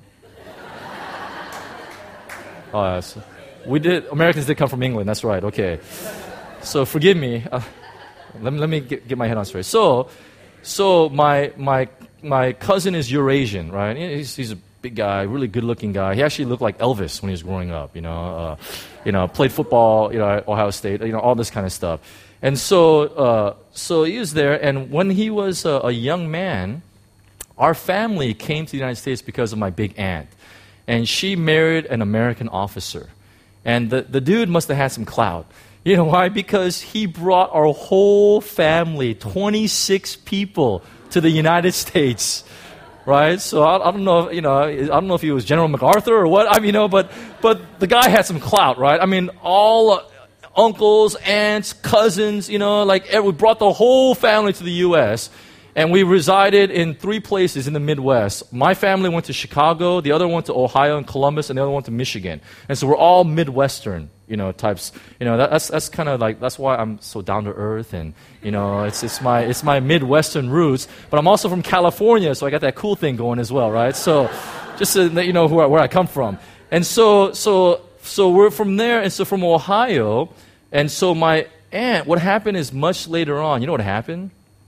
S1: Oh, uh, so we did. Americans did come from England. That's right. Okay. So forgive me. Uh, Let me, let me get, get my head on straight. So, so my my my cousin is Eurasian, right? He's, he's a big guy, really good-looking guy. He actually looked like Elvis when he was growing up. You know, uh, you know, played football, you know, at Ohio State, you know, all this kind of stuff. And so, uh, so he was there. And when he was a, a young man, our family came to the United States because of my big aunt, and she married an American officer, and the the dude must have had some clout. You know why? Because he brought our whole family, twenty-six people, to the United States, right? So I, I don't know, you know, I don't know if he was General MacArthur or what. I mean, you know, but but the guy had some clout, right? I mean, all uh, uncles, aunts, cousins, you know, like we brought the whole family to the U S And we resided in three places in the Midwest. My family went to Chicago, the other went to Ohio and Columbus, and the other one to Michigan. And so we're all Midwestern, you know, types. You know, that, that's that's kind of like that's why I'm so down to earth, and you know, it's it's my it's my Midwestern roots. But I'm also from California, so I got that cool thing going as well, right? So just so that you know where where I come from. And so so so we're from there, and so from Ohio, and so my aunt. What happened is much later on. You know what happened?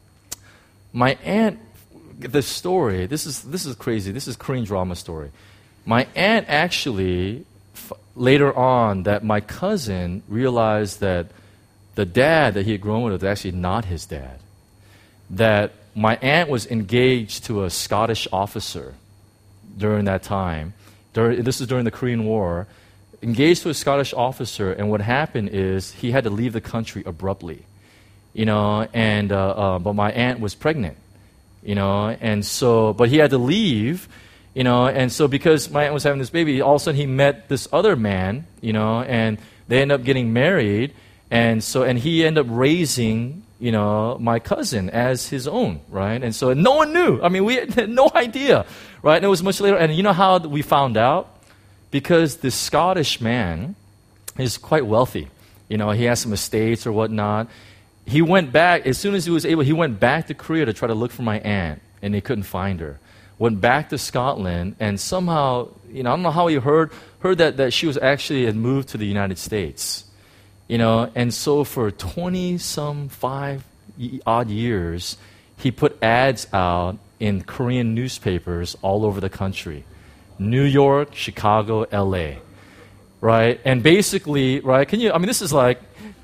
S1: My aunt, the story, this is this is crazy. This is Korean drama story. My aunt actually, f- later on, that my cousin realized that the dad that he had grown with was actually not his dad. That my aunt was engaged to a Scottish officer during that time. During, this is during the Korean War. Engaged to a Scottish officer, and what happened is he had to leave the country abruptly. You know, and uh, uh, but my aunt was pregnant, you know, and so, but he had to leave, you know, and so because my aunt was having this baby, all of a sudden he met this other man, you know, and they ended up getting married, and so, and he ended up raising, you know, my cousin as his own, right? And so no one knew. I mean, we had no idea, right? And it was much later, and you know how we found out? Because this Scottish man is quite wealthy. You know, he had some estates or whatnot. He went back, as soon as he was able, he went back to Korea to try to look for my aunt, and he couldn't find her. Went back to Scotland, and somehow, you know, I don't know how he heard, heard that, that she was actually had moved to the United States. You know, and so for twenty-some, five odd years, he put ads out in Korean newspapers all over the country. New York, Chicago, L A, right? And basically, right, can you, I mean, this is like,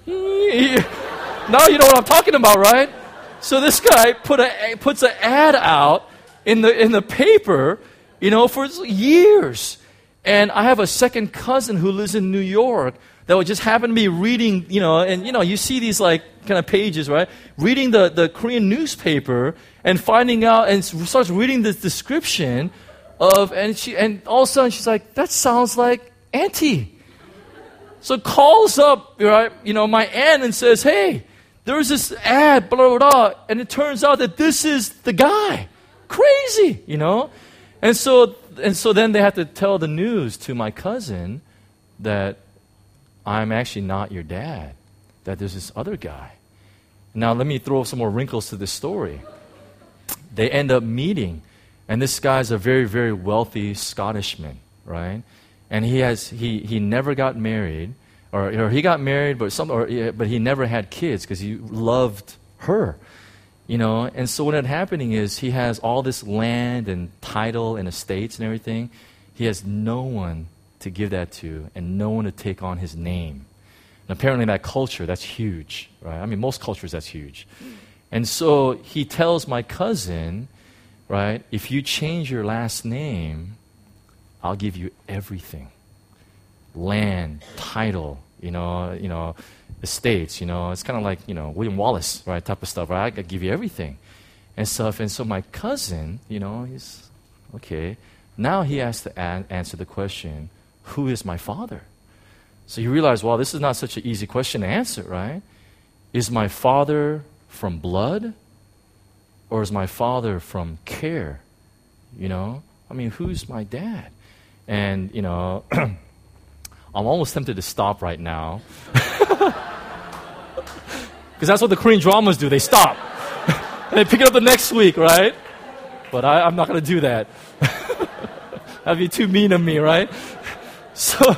S1: now you know what I'm talking about, right? So this guy put a, puts an ad out in the, in the paper, you know, for years. And I have a second cousin who lives in New York that would just happen to be reading, you know, and, you know, you see these, like, kind of pages, right? Reading the, the Korean newspaper and finding out, and starts reading the description of, and she, and all of a sudden she's like, that sounds like Auntie. So calls up, right, you know, my aunt and says, hey, there's this ad, blah, blah, blah, and it turns out that this is the guy. Crazy, you know? And so, and so then they have to tell the news to my cousin that I'm actually not your dad, that there's this other guy. Now, let me throw some more wrinkles to this story. They end up meeting, and this guy's a very, very wealthy Scottishman, right? And he has he he never got married, or, or he got married, but some, or, but he never had kids because he loved her, you know. And so what ended up happening is he has all this land and title and estates and everything. He has no one to give that to, and no one to take on his name. And apparently, that culture, that's huge, right? I mean, most cultures, that's huge. And so he tells my cousin, right, if you change your last name, I'll give you everything. Land, title, you know, you know, estates, you know. It's kind of like, you know, William Wallace, right, type of stuff, right? I could give you everything and stuff. And so my cousin, you know, he's, okay. Now he has to a- answer the question, who is my father? So you realize, well, this is not such an easy question to answer, right? Is my father from blood, or is my father from care? You know? I mean, who's my dad? And, you know, I'm almost tempted to stop right now. Because that's what the Korean dramas do. They stop. And they pick it up the next week, right? But I, I'm not going to do that. That'd be too mean of me, right? So,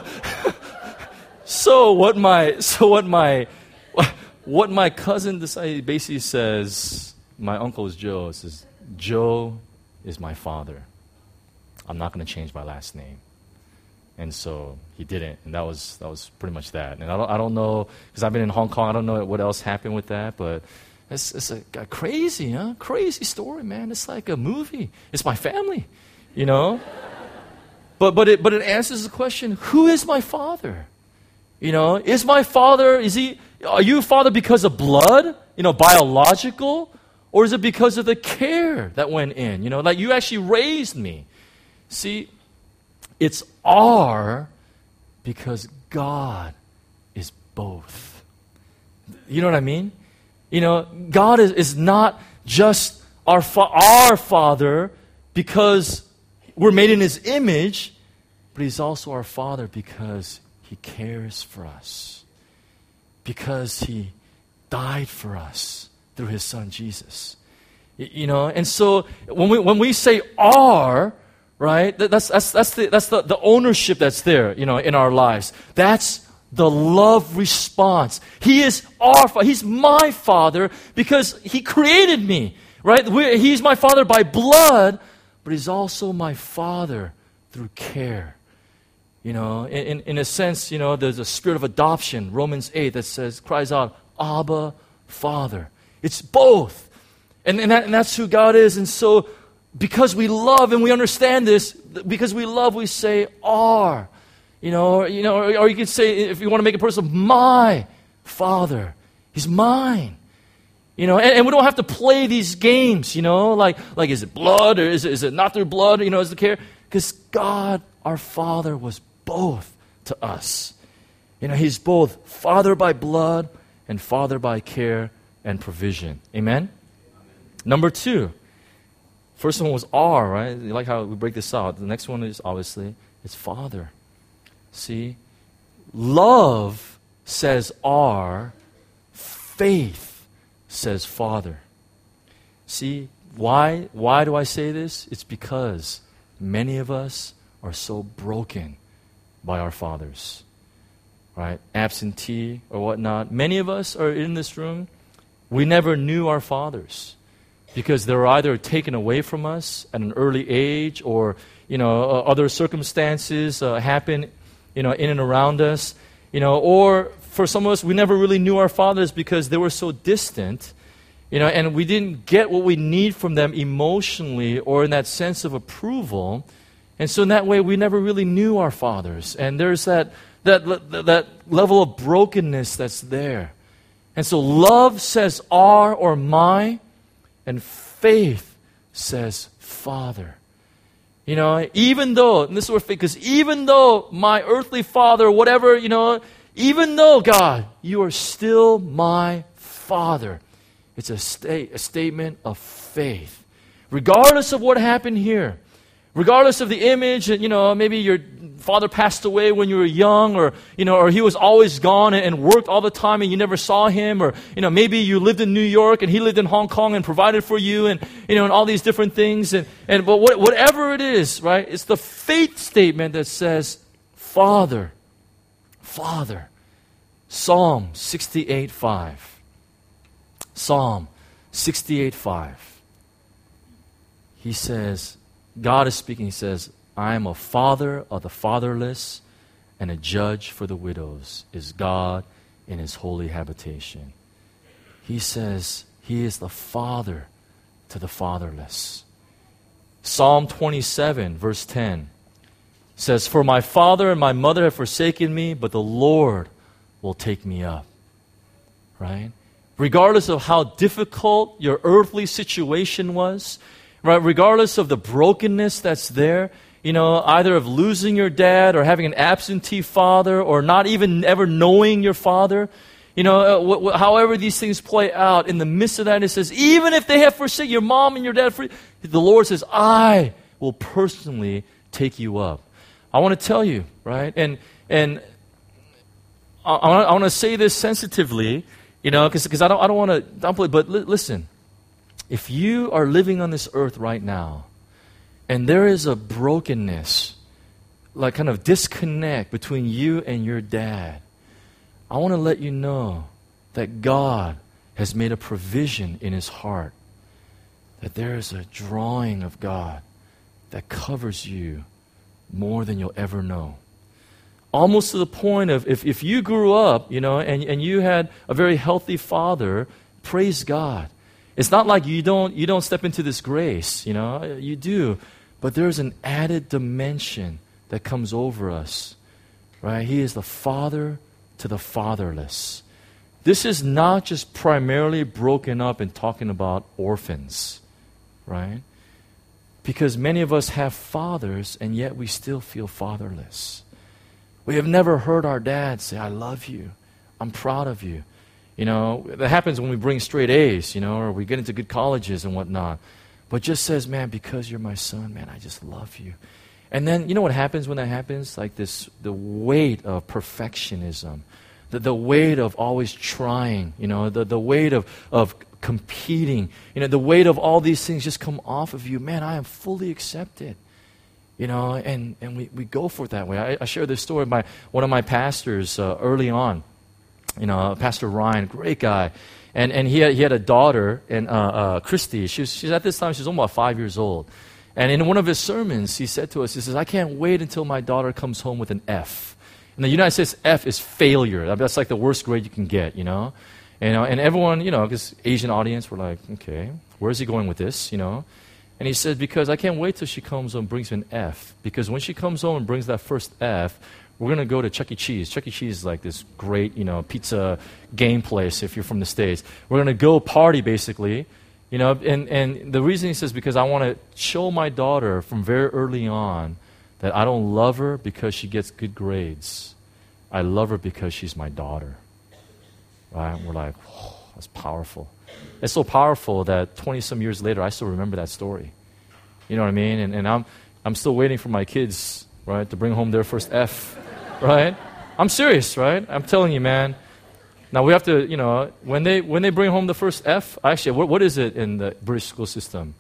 S1: so what my, so what my, what my cousin decided, basically says, my uncle is Joe, says, Joe is my father. I'm not going to change my last name. And so he didn't, and that was that was pretty much that. And I don't I don't know, because I've been in Hong Kong, I don't know what else happened with that, but it's it's a, a crazy, huh? Crazy story, man. It's like a movie. It's my family, you know. But but it but it answers the question: who is my father? You know, is my father? Is he? Are you a father because of blood? You know, biological, or is it because of the care that went in? You know, like you actually raised me. See, it's our because God is both. You know what I mean? You know, God is, is not just our fa- our Father because we're made in His image, but He's also our Father because He cares for us, because He died for us through His Son Jesus. You know, and so when we when we say our, right? That's that's that's the that's the, the ownership that's there, you know, in our lives. That's the love response. He is our Father. He's my Father because He created me, right? We're, he's my Father by blood, but He's also my Father through care. You know, in, in a sense, you know, there's a spirit of adoption, Romans eight, that says, cries out, Abba, Father. It's both. And, and, that, and that's who God is. And so, because we love and we understand this, because we love, we say, our. You know, or, you know, or, or you could say, if you want to make it personal, my Father. He's mine. You know, and, and we don't have to play these games, you know, like, like is it blood or is it, is it not through blood, you know, is the care? Because God, our Father, was both to us. You know, He's both Father by blood and Father by care and provision. Amen? Number two, first one was R, right? You like how we break this out. The next one is obviously, it's Father. See? Love says are, faith says Father. See, why, why do I say this? It's because many of us are so broken by our fathers, right? Absentee or whatnot. Many of us are in this room, we never knew our fathers because they were either taken away from us at an early age or, you know, uh, other circumstances uh, happen, you know, in and around us, you know, or for some of us, we never really knew our fathers because they were so distant, you know, and we didn't get what we need from them emotionally or in that sense of approval. And so in that way, we never really knew our fathers. And there's that, that, that level of brokenness that's there. And so love says our or my, and faith says Father. You know, even though, and this is where faith, because even though my earthly father, whatever, you know, even though, God, you are still my Father. It's a, sta- a statement of faith. Regardless of what happened here, regardless of the image, you know, maybe your father passed away when you were young, or, you know, or he was always gone and worked all the time and you never saw him, or, you know, maybe you lived in New York and he lived in Hong Kong and provided for you, and, you know, and all these different things. And, and but what, whatever it is, right, it's the faith statement that says, Father, Father. Psalm sixty-eight five. Psalm sixty-eight five. He says, God is speaking, he says, I am a father of the fatherless and a judge for the widows is God in his holy habitation. He says he is the father to the fatherless. Psalm twenty-seven, verse ten says, for my father and my mother have forsaken me, but the Lord will take me up. Right? Regardless of how difficult your earthly situation was, right? Regardless of the brokenness that's there, you know, either of losing your dad or having an absentee father or not even ever knowing your father, you know, uh, wh- wh- however these things play out, in the midst of that, it says, even if they have forsaken your mom and your dad, for, the Lord says, I will personally take you up. I want to tell you, right? And, and, I, I want to say this sensitively, you know, because I don't, I don't want to downplay, but li- listen, if you are living on this earth right now, and there is a brokenness, like kind of disconnect between you and your dad, I want to let you know that God has made a provision in his heart, that there is a drawing of God that covers you more than you'll ever know. Almost to the point of, if, if you grew up, you know, and, and you had a very healthy father, praise God. It's not like you don't, you don't step into this grace, you know, you do. But there's an added dimension that comes over us, right? He is the father to the fatherless. This is not just primarily broken up and talking about orphans, right? Because many of us have fathers, and yet we still feel fatherless. We have never heard our dad say, I love you. I'm proud of you. You know, that happens when we bring straight A's, you know, or we get into good colleges and whatnot. But just says, man, because you're my son, man, I just love you. And then, you know what happens when that happens? Like this, the weight of perfectionism, the, the weight of always trying, you know, the, the weight of, of competing, you know, the weight of all these things just come off of you. Man, I am fully accepted. You know, and, and we, we go for it that way. I, I shared this story with my, one of my pastors uh, early on. You know, Pastor Ryan, great guy. And and he had, he had a daughter, and uh, uh, Christy. She was, she's at this time, she was almost five years old. And in one of his sermons, he said to us, he says, I can't wait until my daughter comes home with an F. In the United States, F is failure. That's like the worst grade you can get, you know. And, uh, and everyone, you know, because Asian audience were like, okay, where's he going with this, you know. And he said, because I can't wait till she comes home and brings me an F. Because when she comes home and brings that first F, we're going to go to Chuck E. Cheese. Chuck E. Cheese is like this great, you know, pizza game place if you're from the States. We're going to go party, basically. You know, and, and the reason he says, because I want to show my daughter from very early on that I don't love her because she gets good grades. I love her because she's my daughter. Right? We're like, oh, that's powerful. It's so powerful that twenty-some years later, I still remember that story. You know what I mean? And, and I'm, I'm still waiting for my kids, right, to bring home their first F, right? I'm serious, right? I'm telling you, man. Now we have to, you know, when they when they bring home the first F, actually, what, what is it in the British school system?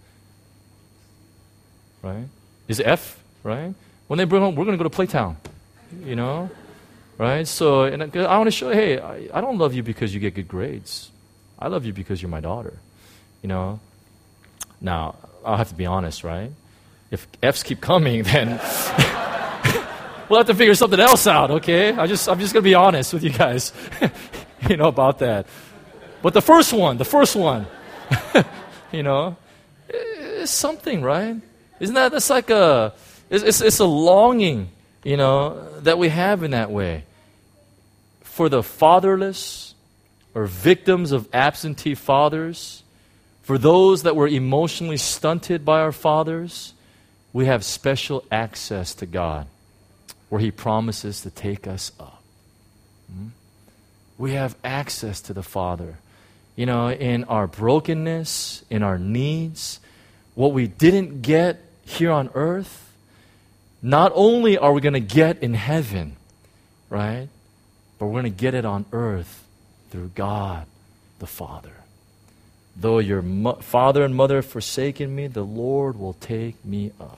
S1: Right? Is it F, right? When they bring home, we're going to go to Playtown, you know? Right? So, and I, I want to show, hey, I, I don't love you because you get good grades. I love you because you're my daughter, you know? Now, I'll have to be honest, right? If F's keep coming, then we'll have to figure something else out, okay? I just, I'm just going to be honest with you guys, you know, about that. But the first one, the first one, you know, it's something, right? Isn't that, that's like a, it's, it's, it's a longing, you know, that we have in that way. For the fatherless or victims of absentee fathers, for those that were emotionally stunted by our fathers, we have special access to God where He promises to take us up. Hmm? We have access to the Father. You know, in our brokenness, in our needs, what we didn't get here on earth, not only are we going to get in heaven, right? But we're going to get it on earth through God the Father. Though your mo- father and mother have forsaken me, the Lord will take me up.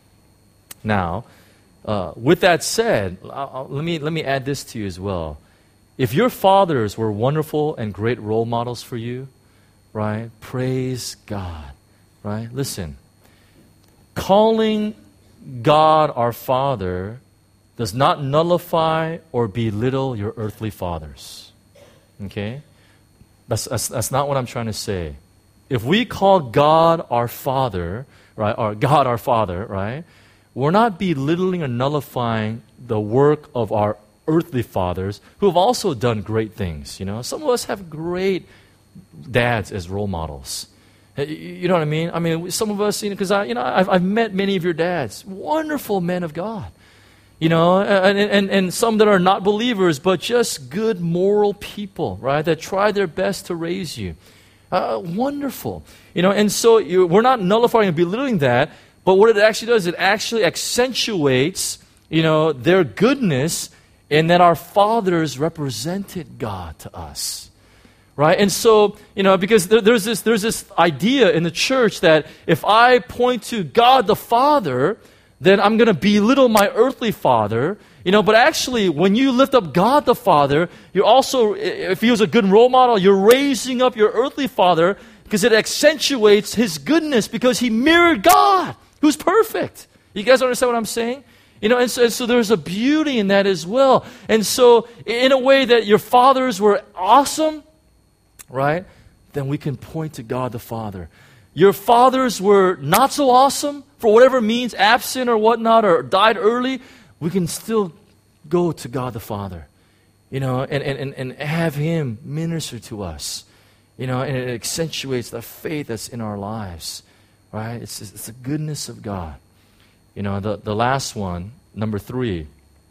S1: Now, uh, with that said, I'll, I'll, let me let me add this to you as well. If your fathers were wonderful and great role models for you, right? Praise God, right? Listen, calling God our Father does not nullify or belittle your earthly fathers. Okay? That's, that's, that's not what I'm trying to say. If we call God our Father, right, or God our Father, right, we're not belittling or nullifying the work of our earthly fathers who have also done great things. You know, some of us have great dads as role models. You know what I mean? I mean, some of us, you know, because I, you know, I've, I've met many of your dads, wonderful men of God. You know, and, and, and some that are not believers, but just good moral people, right, that try their best to raise you. Uh, wonderful. You know, and so you, we're not nullifying and belittling that, but what it actually does, it actually accentuates, you know, their goodness in that our fathers represented God to us. Right? And so, you know, because there, there's this there's this idea in the church that if I point to God the Father, then I'm going to belittle my earthly father. You know, but actually, when you lift up God the Father, you're also, if He was a good role model, you're raising up your earthly father because it accentuates His goodness because He mirrored God, who's perfect. You guys understand what I'm saying? You know, and so, and so there's a beauty in that as well. And so, in a way that your fathers were awesome, right, then we can point to God the Father. Your fathers were not so awesome, for whatever means, absent or whatnot, or died early, we can still go to God the Father, you know, and, and, and have Him minister to us, you know, and it accentuates the faith that's in our lives, right? It's, it's the goodness of God. You know, the, the last one, number three,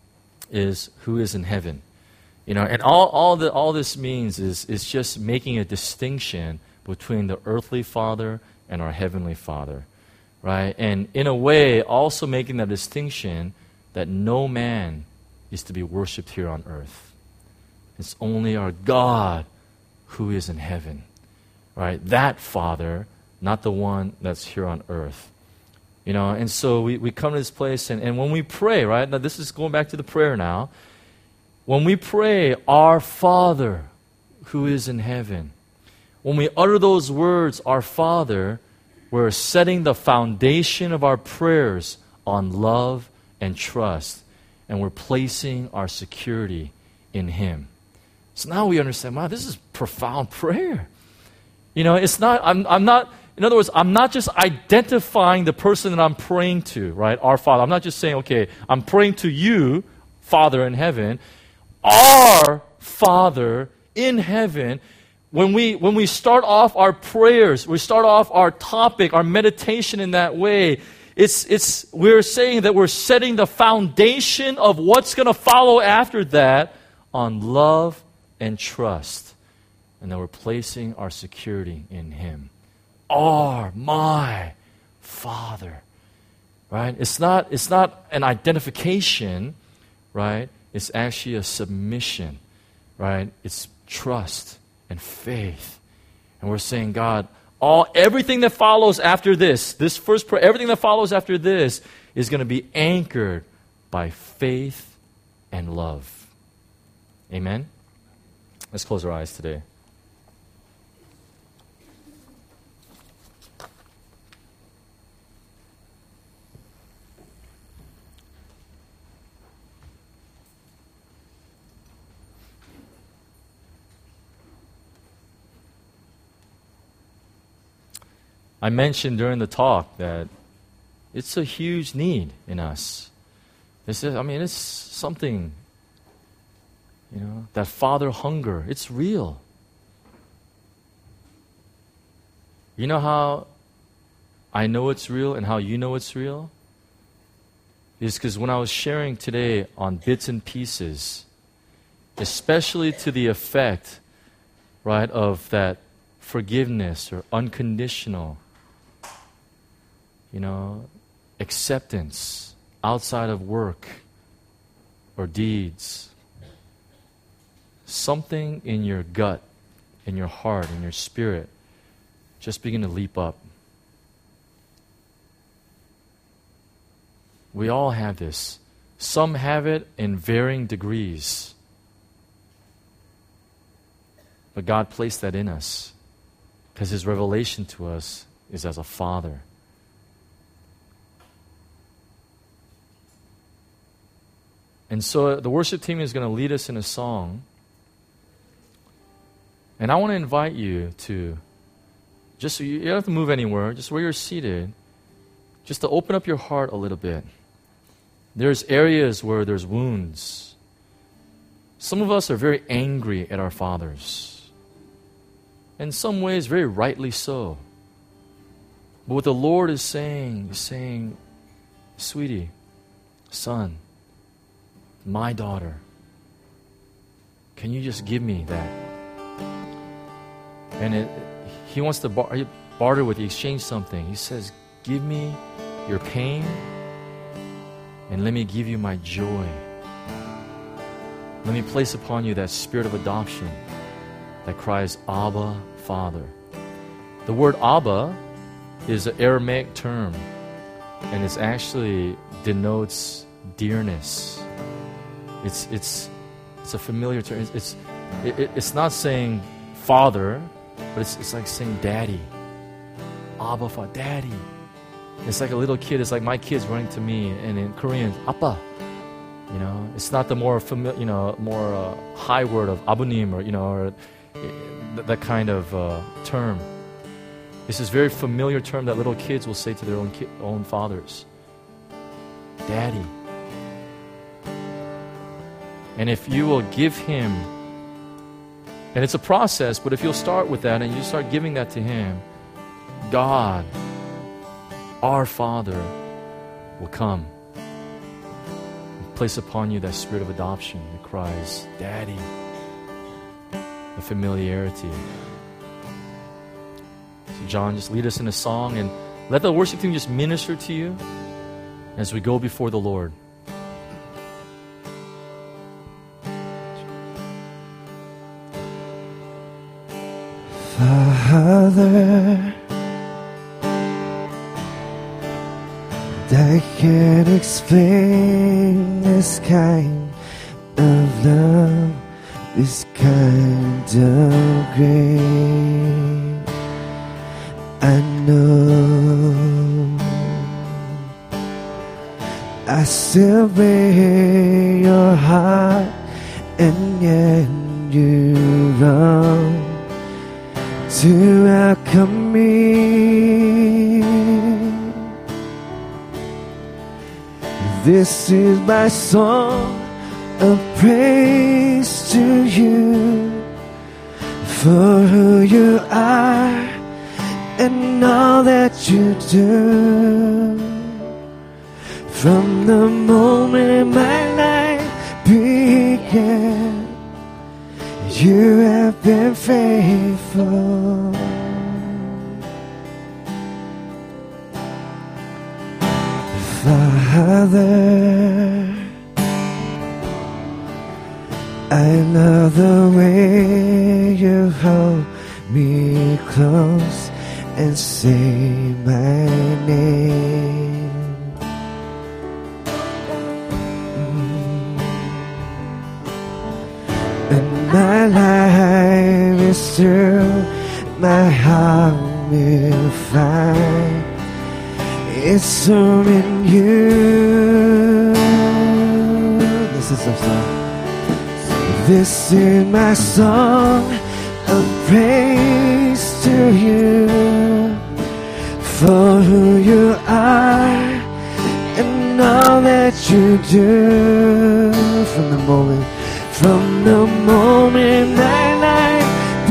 S1: is who is in heaven. You know, and all, all, the, all this means is, is just making a distinction between the earthly Father and our heavenly Father, right? And in a way, also making that distinction that no man is to be worshipped here on earth. It's only our God who is in heaven, right? That Father, not the one that's here on earth. You know, and so we, we come to this place, and, and when we pray, right? Now, this is going back to the prayer now. When we pray, our Father who is in heaven, when we utter those words, our Father, we're setting the foundation of our prayers on love and trust, and we're placing our security in Him. So now we understand, wow, this is profound prayer. You know, it's not, I'm, I'm not, in other words, I'm not just identifying the person that I'm praying to, right? Our Father. I'm not just saying, okay, I'm praying to you, Father in heaven. Our Father in heaven. When we, when we start off our prayers, we start off our topic, our meditation in that way, it's, it's, we're saying that we're setting the foundation of what's going to follow after that on love and trust. And that we're placing our security in Him. Our, my Father. Right? It's not, it's not an identification, right? It's actually a submission, right? It's trust and faith. And we're saying, God, all everything that follows after this, this first prayer, everything that follows after this is going to be anchored by faith and love. Amen? Let's close our eyes today. I mentioned during the talk that it's a huge need in us. This is, I mean, it's something, you know, that father hunger, it's real. You know how I know it's real and how you know it's real? It's because when I was sharing today on bits and pieces, especially to the effect, right, of that forgiveness or unconditional, you know, acceptance outside of work or deeds. Something in your gut, in your heart, in your spirit, just begin to leap up. We all have this. Some have it in varying degrees. But God placed that in us because His revelation to us is as a father. And so the worship team is going to lead us in a song. And I want to invite you to, just so you, you don't have to move anywhere, just where you're seated, just to open up your heart a little bit. There's areas where there's wounds. Some of us are very angry at our fathers. In some ways, very rightly so. But what the Lord is saying, is saying, sweetie, son, my daughter, can you just give me that? And it, He wants to bar, barter with you, exchange something. He says, give me your pain and let me give you my joy. Let me place upon you that spirit of adoption that cries, Abba, Father. The word Abba is an Aramaic term, and it actually denotes dearness. It's it's it's a familiar term. It's it's, it, it's not saying father, but it's it's like saying daddy. Abba, Father, daddy. It's like a little kid. It's like my kids running to me, and in Korean, Appa. You know, it's not the more familiar, you know, more uh, high word of abunim or you know, or uh, that kind of uh, term. It's this very familiar term that little kids will say to their own ki- own fathers. Daddy. And if you will give Him, and it's a process, but if you'll start with that and you start giving that to Him, God, our Father, will come and place upon you that spirit of adoption that cries, Daddy, the familiarity. So John, just lead us in a song and let the worship team just minister to you as we go before the Lord.
S2: Father, I can't explain this kind of love, this kind of grace. I know I still bear your heart, and yet you run to welcome me. This is my song of praise to you for who you are and all that you do. From the moment my life began, you have been faithful. Father, I love the way you hold me close and say my name. Mm. And my life is through, my heart will find it's all in you. This is our song. This is my song of praise to you for who you are and all that you do. From the moment, from the moment my life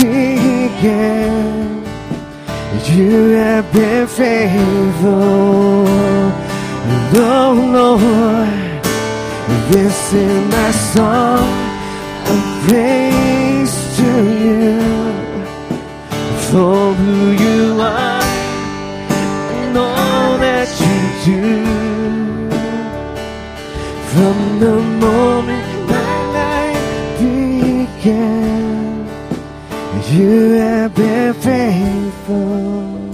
S2: began, you have been faithful. Oh Lord, this is my song of praise to you for who you are and all that you do. From the moment my life began, you have been faithful.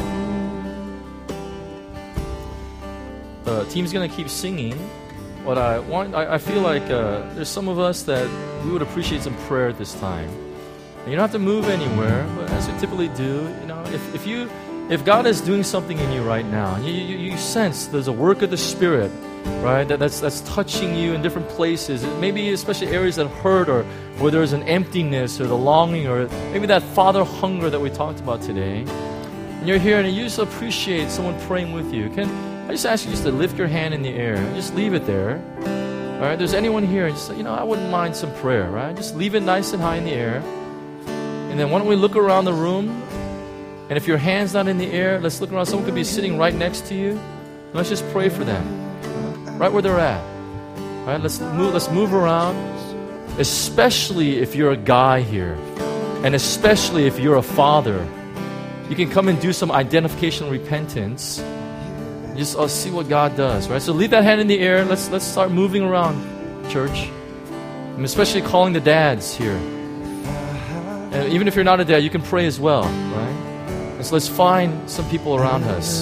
S1: The team's gonna keep singing. What I want, I, I feel like uh, there's some of us that we would appreciate some prayer at this time. And you don't have to move anywhere, but as we typically do, you know, if, if you, if God is doing something in you right now, and you, you, you sense there's a work of the Spirit, right, that, that's that's touching you in different places, maybe especially areas that hurt, or where there's an emptiness, or the longing, or maybe that father hunger that we talked about today, and you're here and you just appreciate someone praying with you. Can I just ask you just to lift your hand in the air and just leave it there? All right, there's anyone here and just say, you know, I wouldn't mind some prayer, right? Just leave it nice and high in the air. And then why don't we look around the room? And if your hand's not in the air, let's look around. Someone could be sitting right next to you. Let's just pray for them, right where they're at. All right, let's move. Let's move around. Especially if you're a guy here, and especially if you're a father, you can come and do some identification repentance. Just uh, see what God does, right? So leave that hand in the air. Let's let's start moving around, church. I'm especially calling the dads here. And even if you're not a dad, you can pray as well, right? And so let's find some people around us.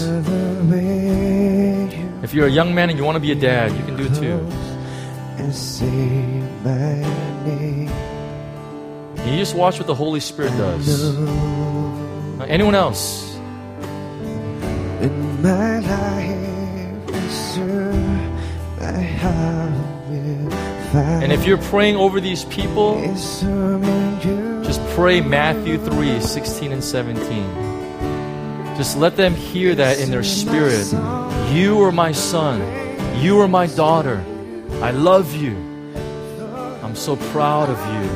S1: If you're a young man and you want to be a dad, you can do it too. And you just watch what the Holy Spirit does. Uh, anyone else?
S2: In my life, sure, my heart will find.
S1: And if you're praying over these people, just pray Matthew three, sixteen and seventeen. Just let them hear that in their spirit. You are my son. You are my daughter. I love you. I'm so proud of you.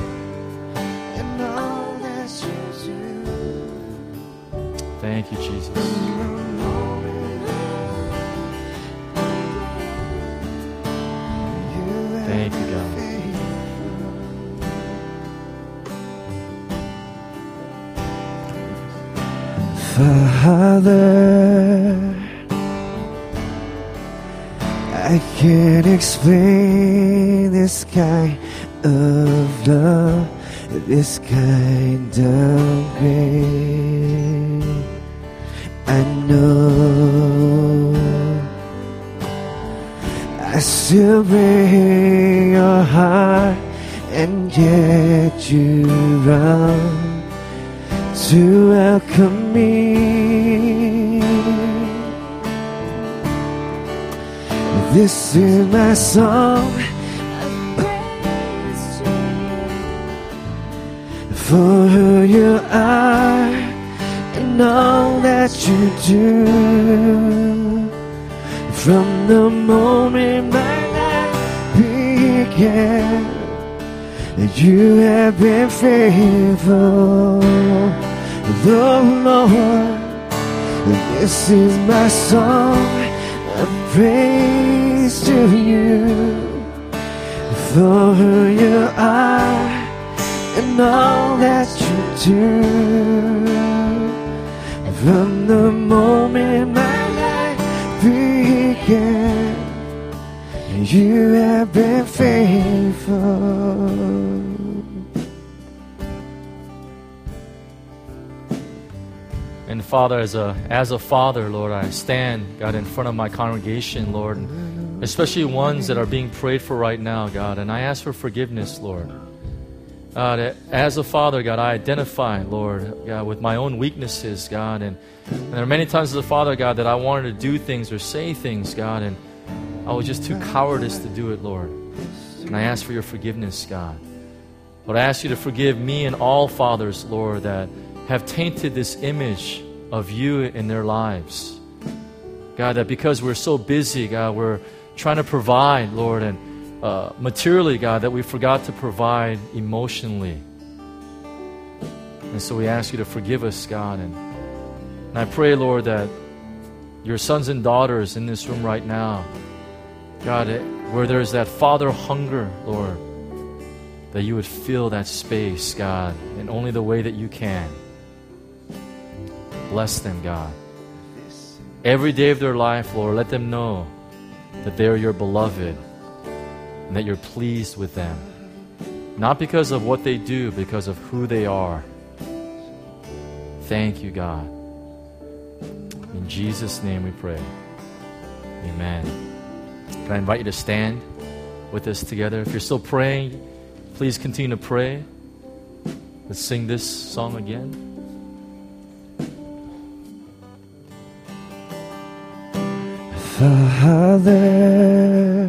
S1: Thank you, Jesus. Thank you, God.
S2: Father, I can't explain this kind of love, this kind of grace. I know I still break your heart, and yet you run to welcome me. This is my song for who you are and all that you do. From the moment my life began, you have been faithful. Oh Lord, this is my song of praise to you for who you are and all that you do. From the moment my life began, you have been faithful.
S1: Father, as a, as a father, Lord, I stand, God, in front of my congregation, Lord, and especially ones that are being prayed for right now, God, and I ask for forgiveness, Lord. God, as a father, God, I identify, Lord, God, with my own weaknesses, God, and, and there are many times as a father, God, that I wanted to do things or say things, God, and I was just too cowardice to do it, Lord. And I ask for your forgiveness, God. Lord, I ask you to forgive me and all fathers, Lord, that have tainted this image of you in their lives. God, that because we're so busy, God, we're trying to provide, Lord, and uh, materially, God, that we forgot to provide emotionally. And so we ask you to forgive us, God. And, and I pray, Lord, that your sons and daughters in this room right now, God, where there's that father hunger, Lord, that you would fill that space, God, in only the way that you can. Bless them, God. Every day of their life, Lord, let them know that they are your beloved and that you're pleased with them. Not because of what they do, because of who they are. Thank you, God. In Jesus' name we pray. Amen. Can I invite you to stand with us together? If you're still praying, please continue to pray. Let's sing this song again.
S2: Father,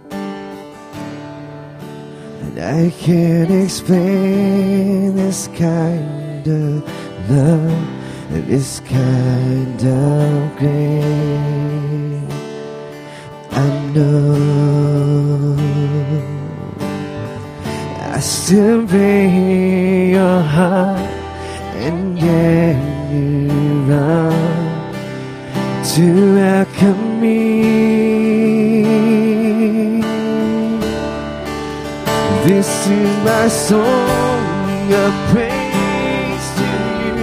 S2: and I can't explain this kind of love and this kind of grace. I know I still bring your heart and get you run to welcome me. This is my song of praise to you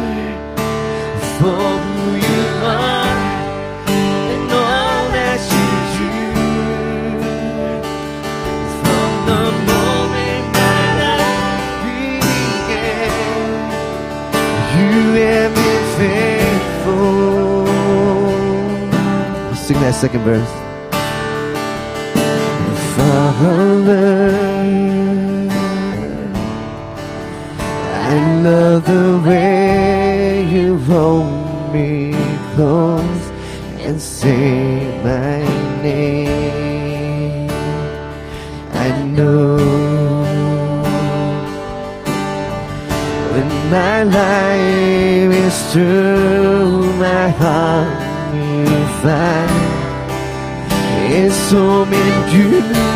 S2: for who you are and all that you do. From the moment that I began, you have been faithful. Sing that second verse. Father, I love the way you hold me close and say my name. I know when my life is through, my heart will find it's home in you.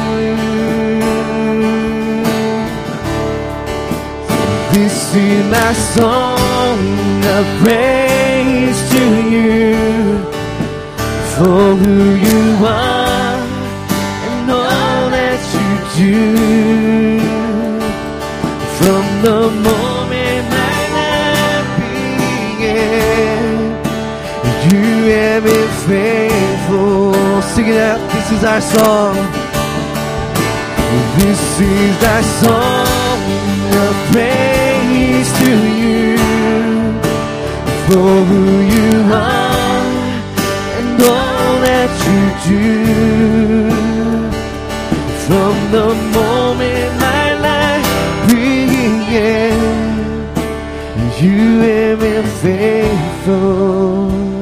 S2: This is my song of praise to you for who you are and all that you do. From the moment my life began, you have been faithful. Sing it out, this is our song. This is our song of praise to you for who you are and all that you do. From the moment my life began, you have been faithful.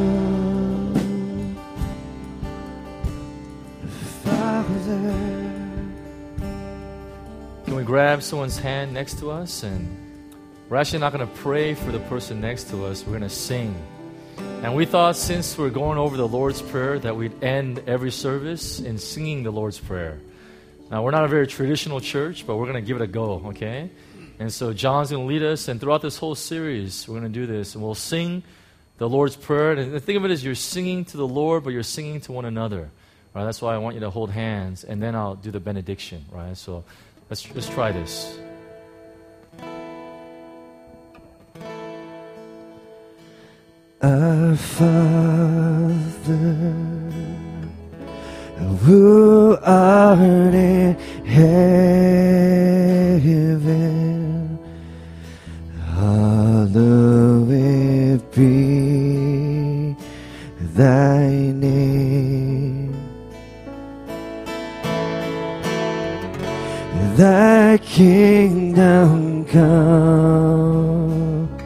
S1: Grab someone's hand next to us, and we're actually not going to pray for the person next to us. We're going to sing. And we thought, since we're going over the Lord's Prayer, that we'd end every service in singing the Lord's Prayer. Now, we're not a very traditional church, but we're going to give it a go, okay? And so John's going to lead us, and throughout this whole series, we're going to do this, and we'll sing the Lord's Prayer. And think of it as you're singing to the Lord, but you're singing to one another, right? That's why I want you to hold hands, and then I'll do the benediction, right? So Let's, let's try this.
S2: Our Father, who art in heaven, hallowed be thy name. Thy kingdom come,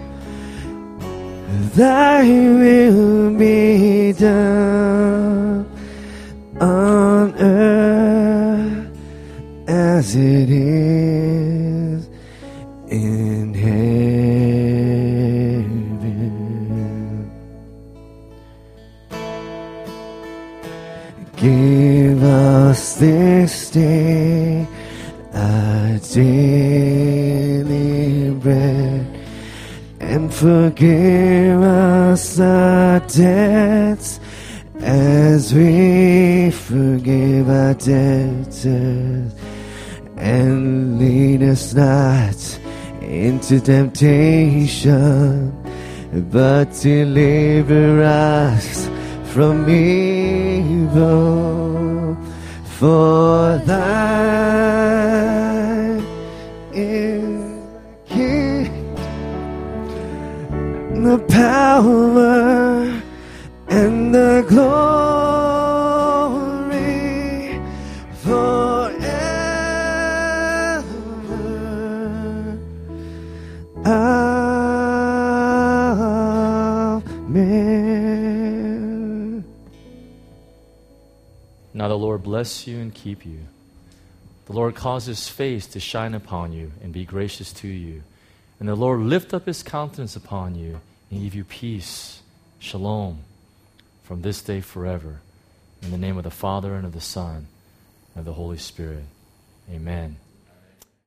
S2: thy will be done on earth as it is in heaven. Give us this day our daily bread, and forgive us our debts as we forgive our debtors. And lead us not into temptation, but deliver us from evil. For thine is the kingdom, the power, and the glory forever. Amen.
S1: Now the Lord bless you and keep you. The Lord cause his face to shine upon you and be gracious to you. And the Lord lift up his countenance upon you and give you peace. Shalom. From this day forever. In the name of the Father, and of the Son, and of the Holy Spirit. Amen.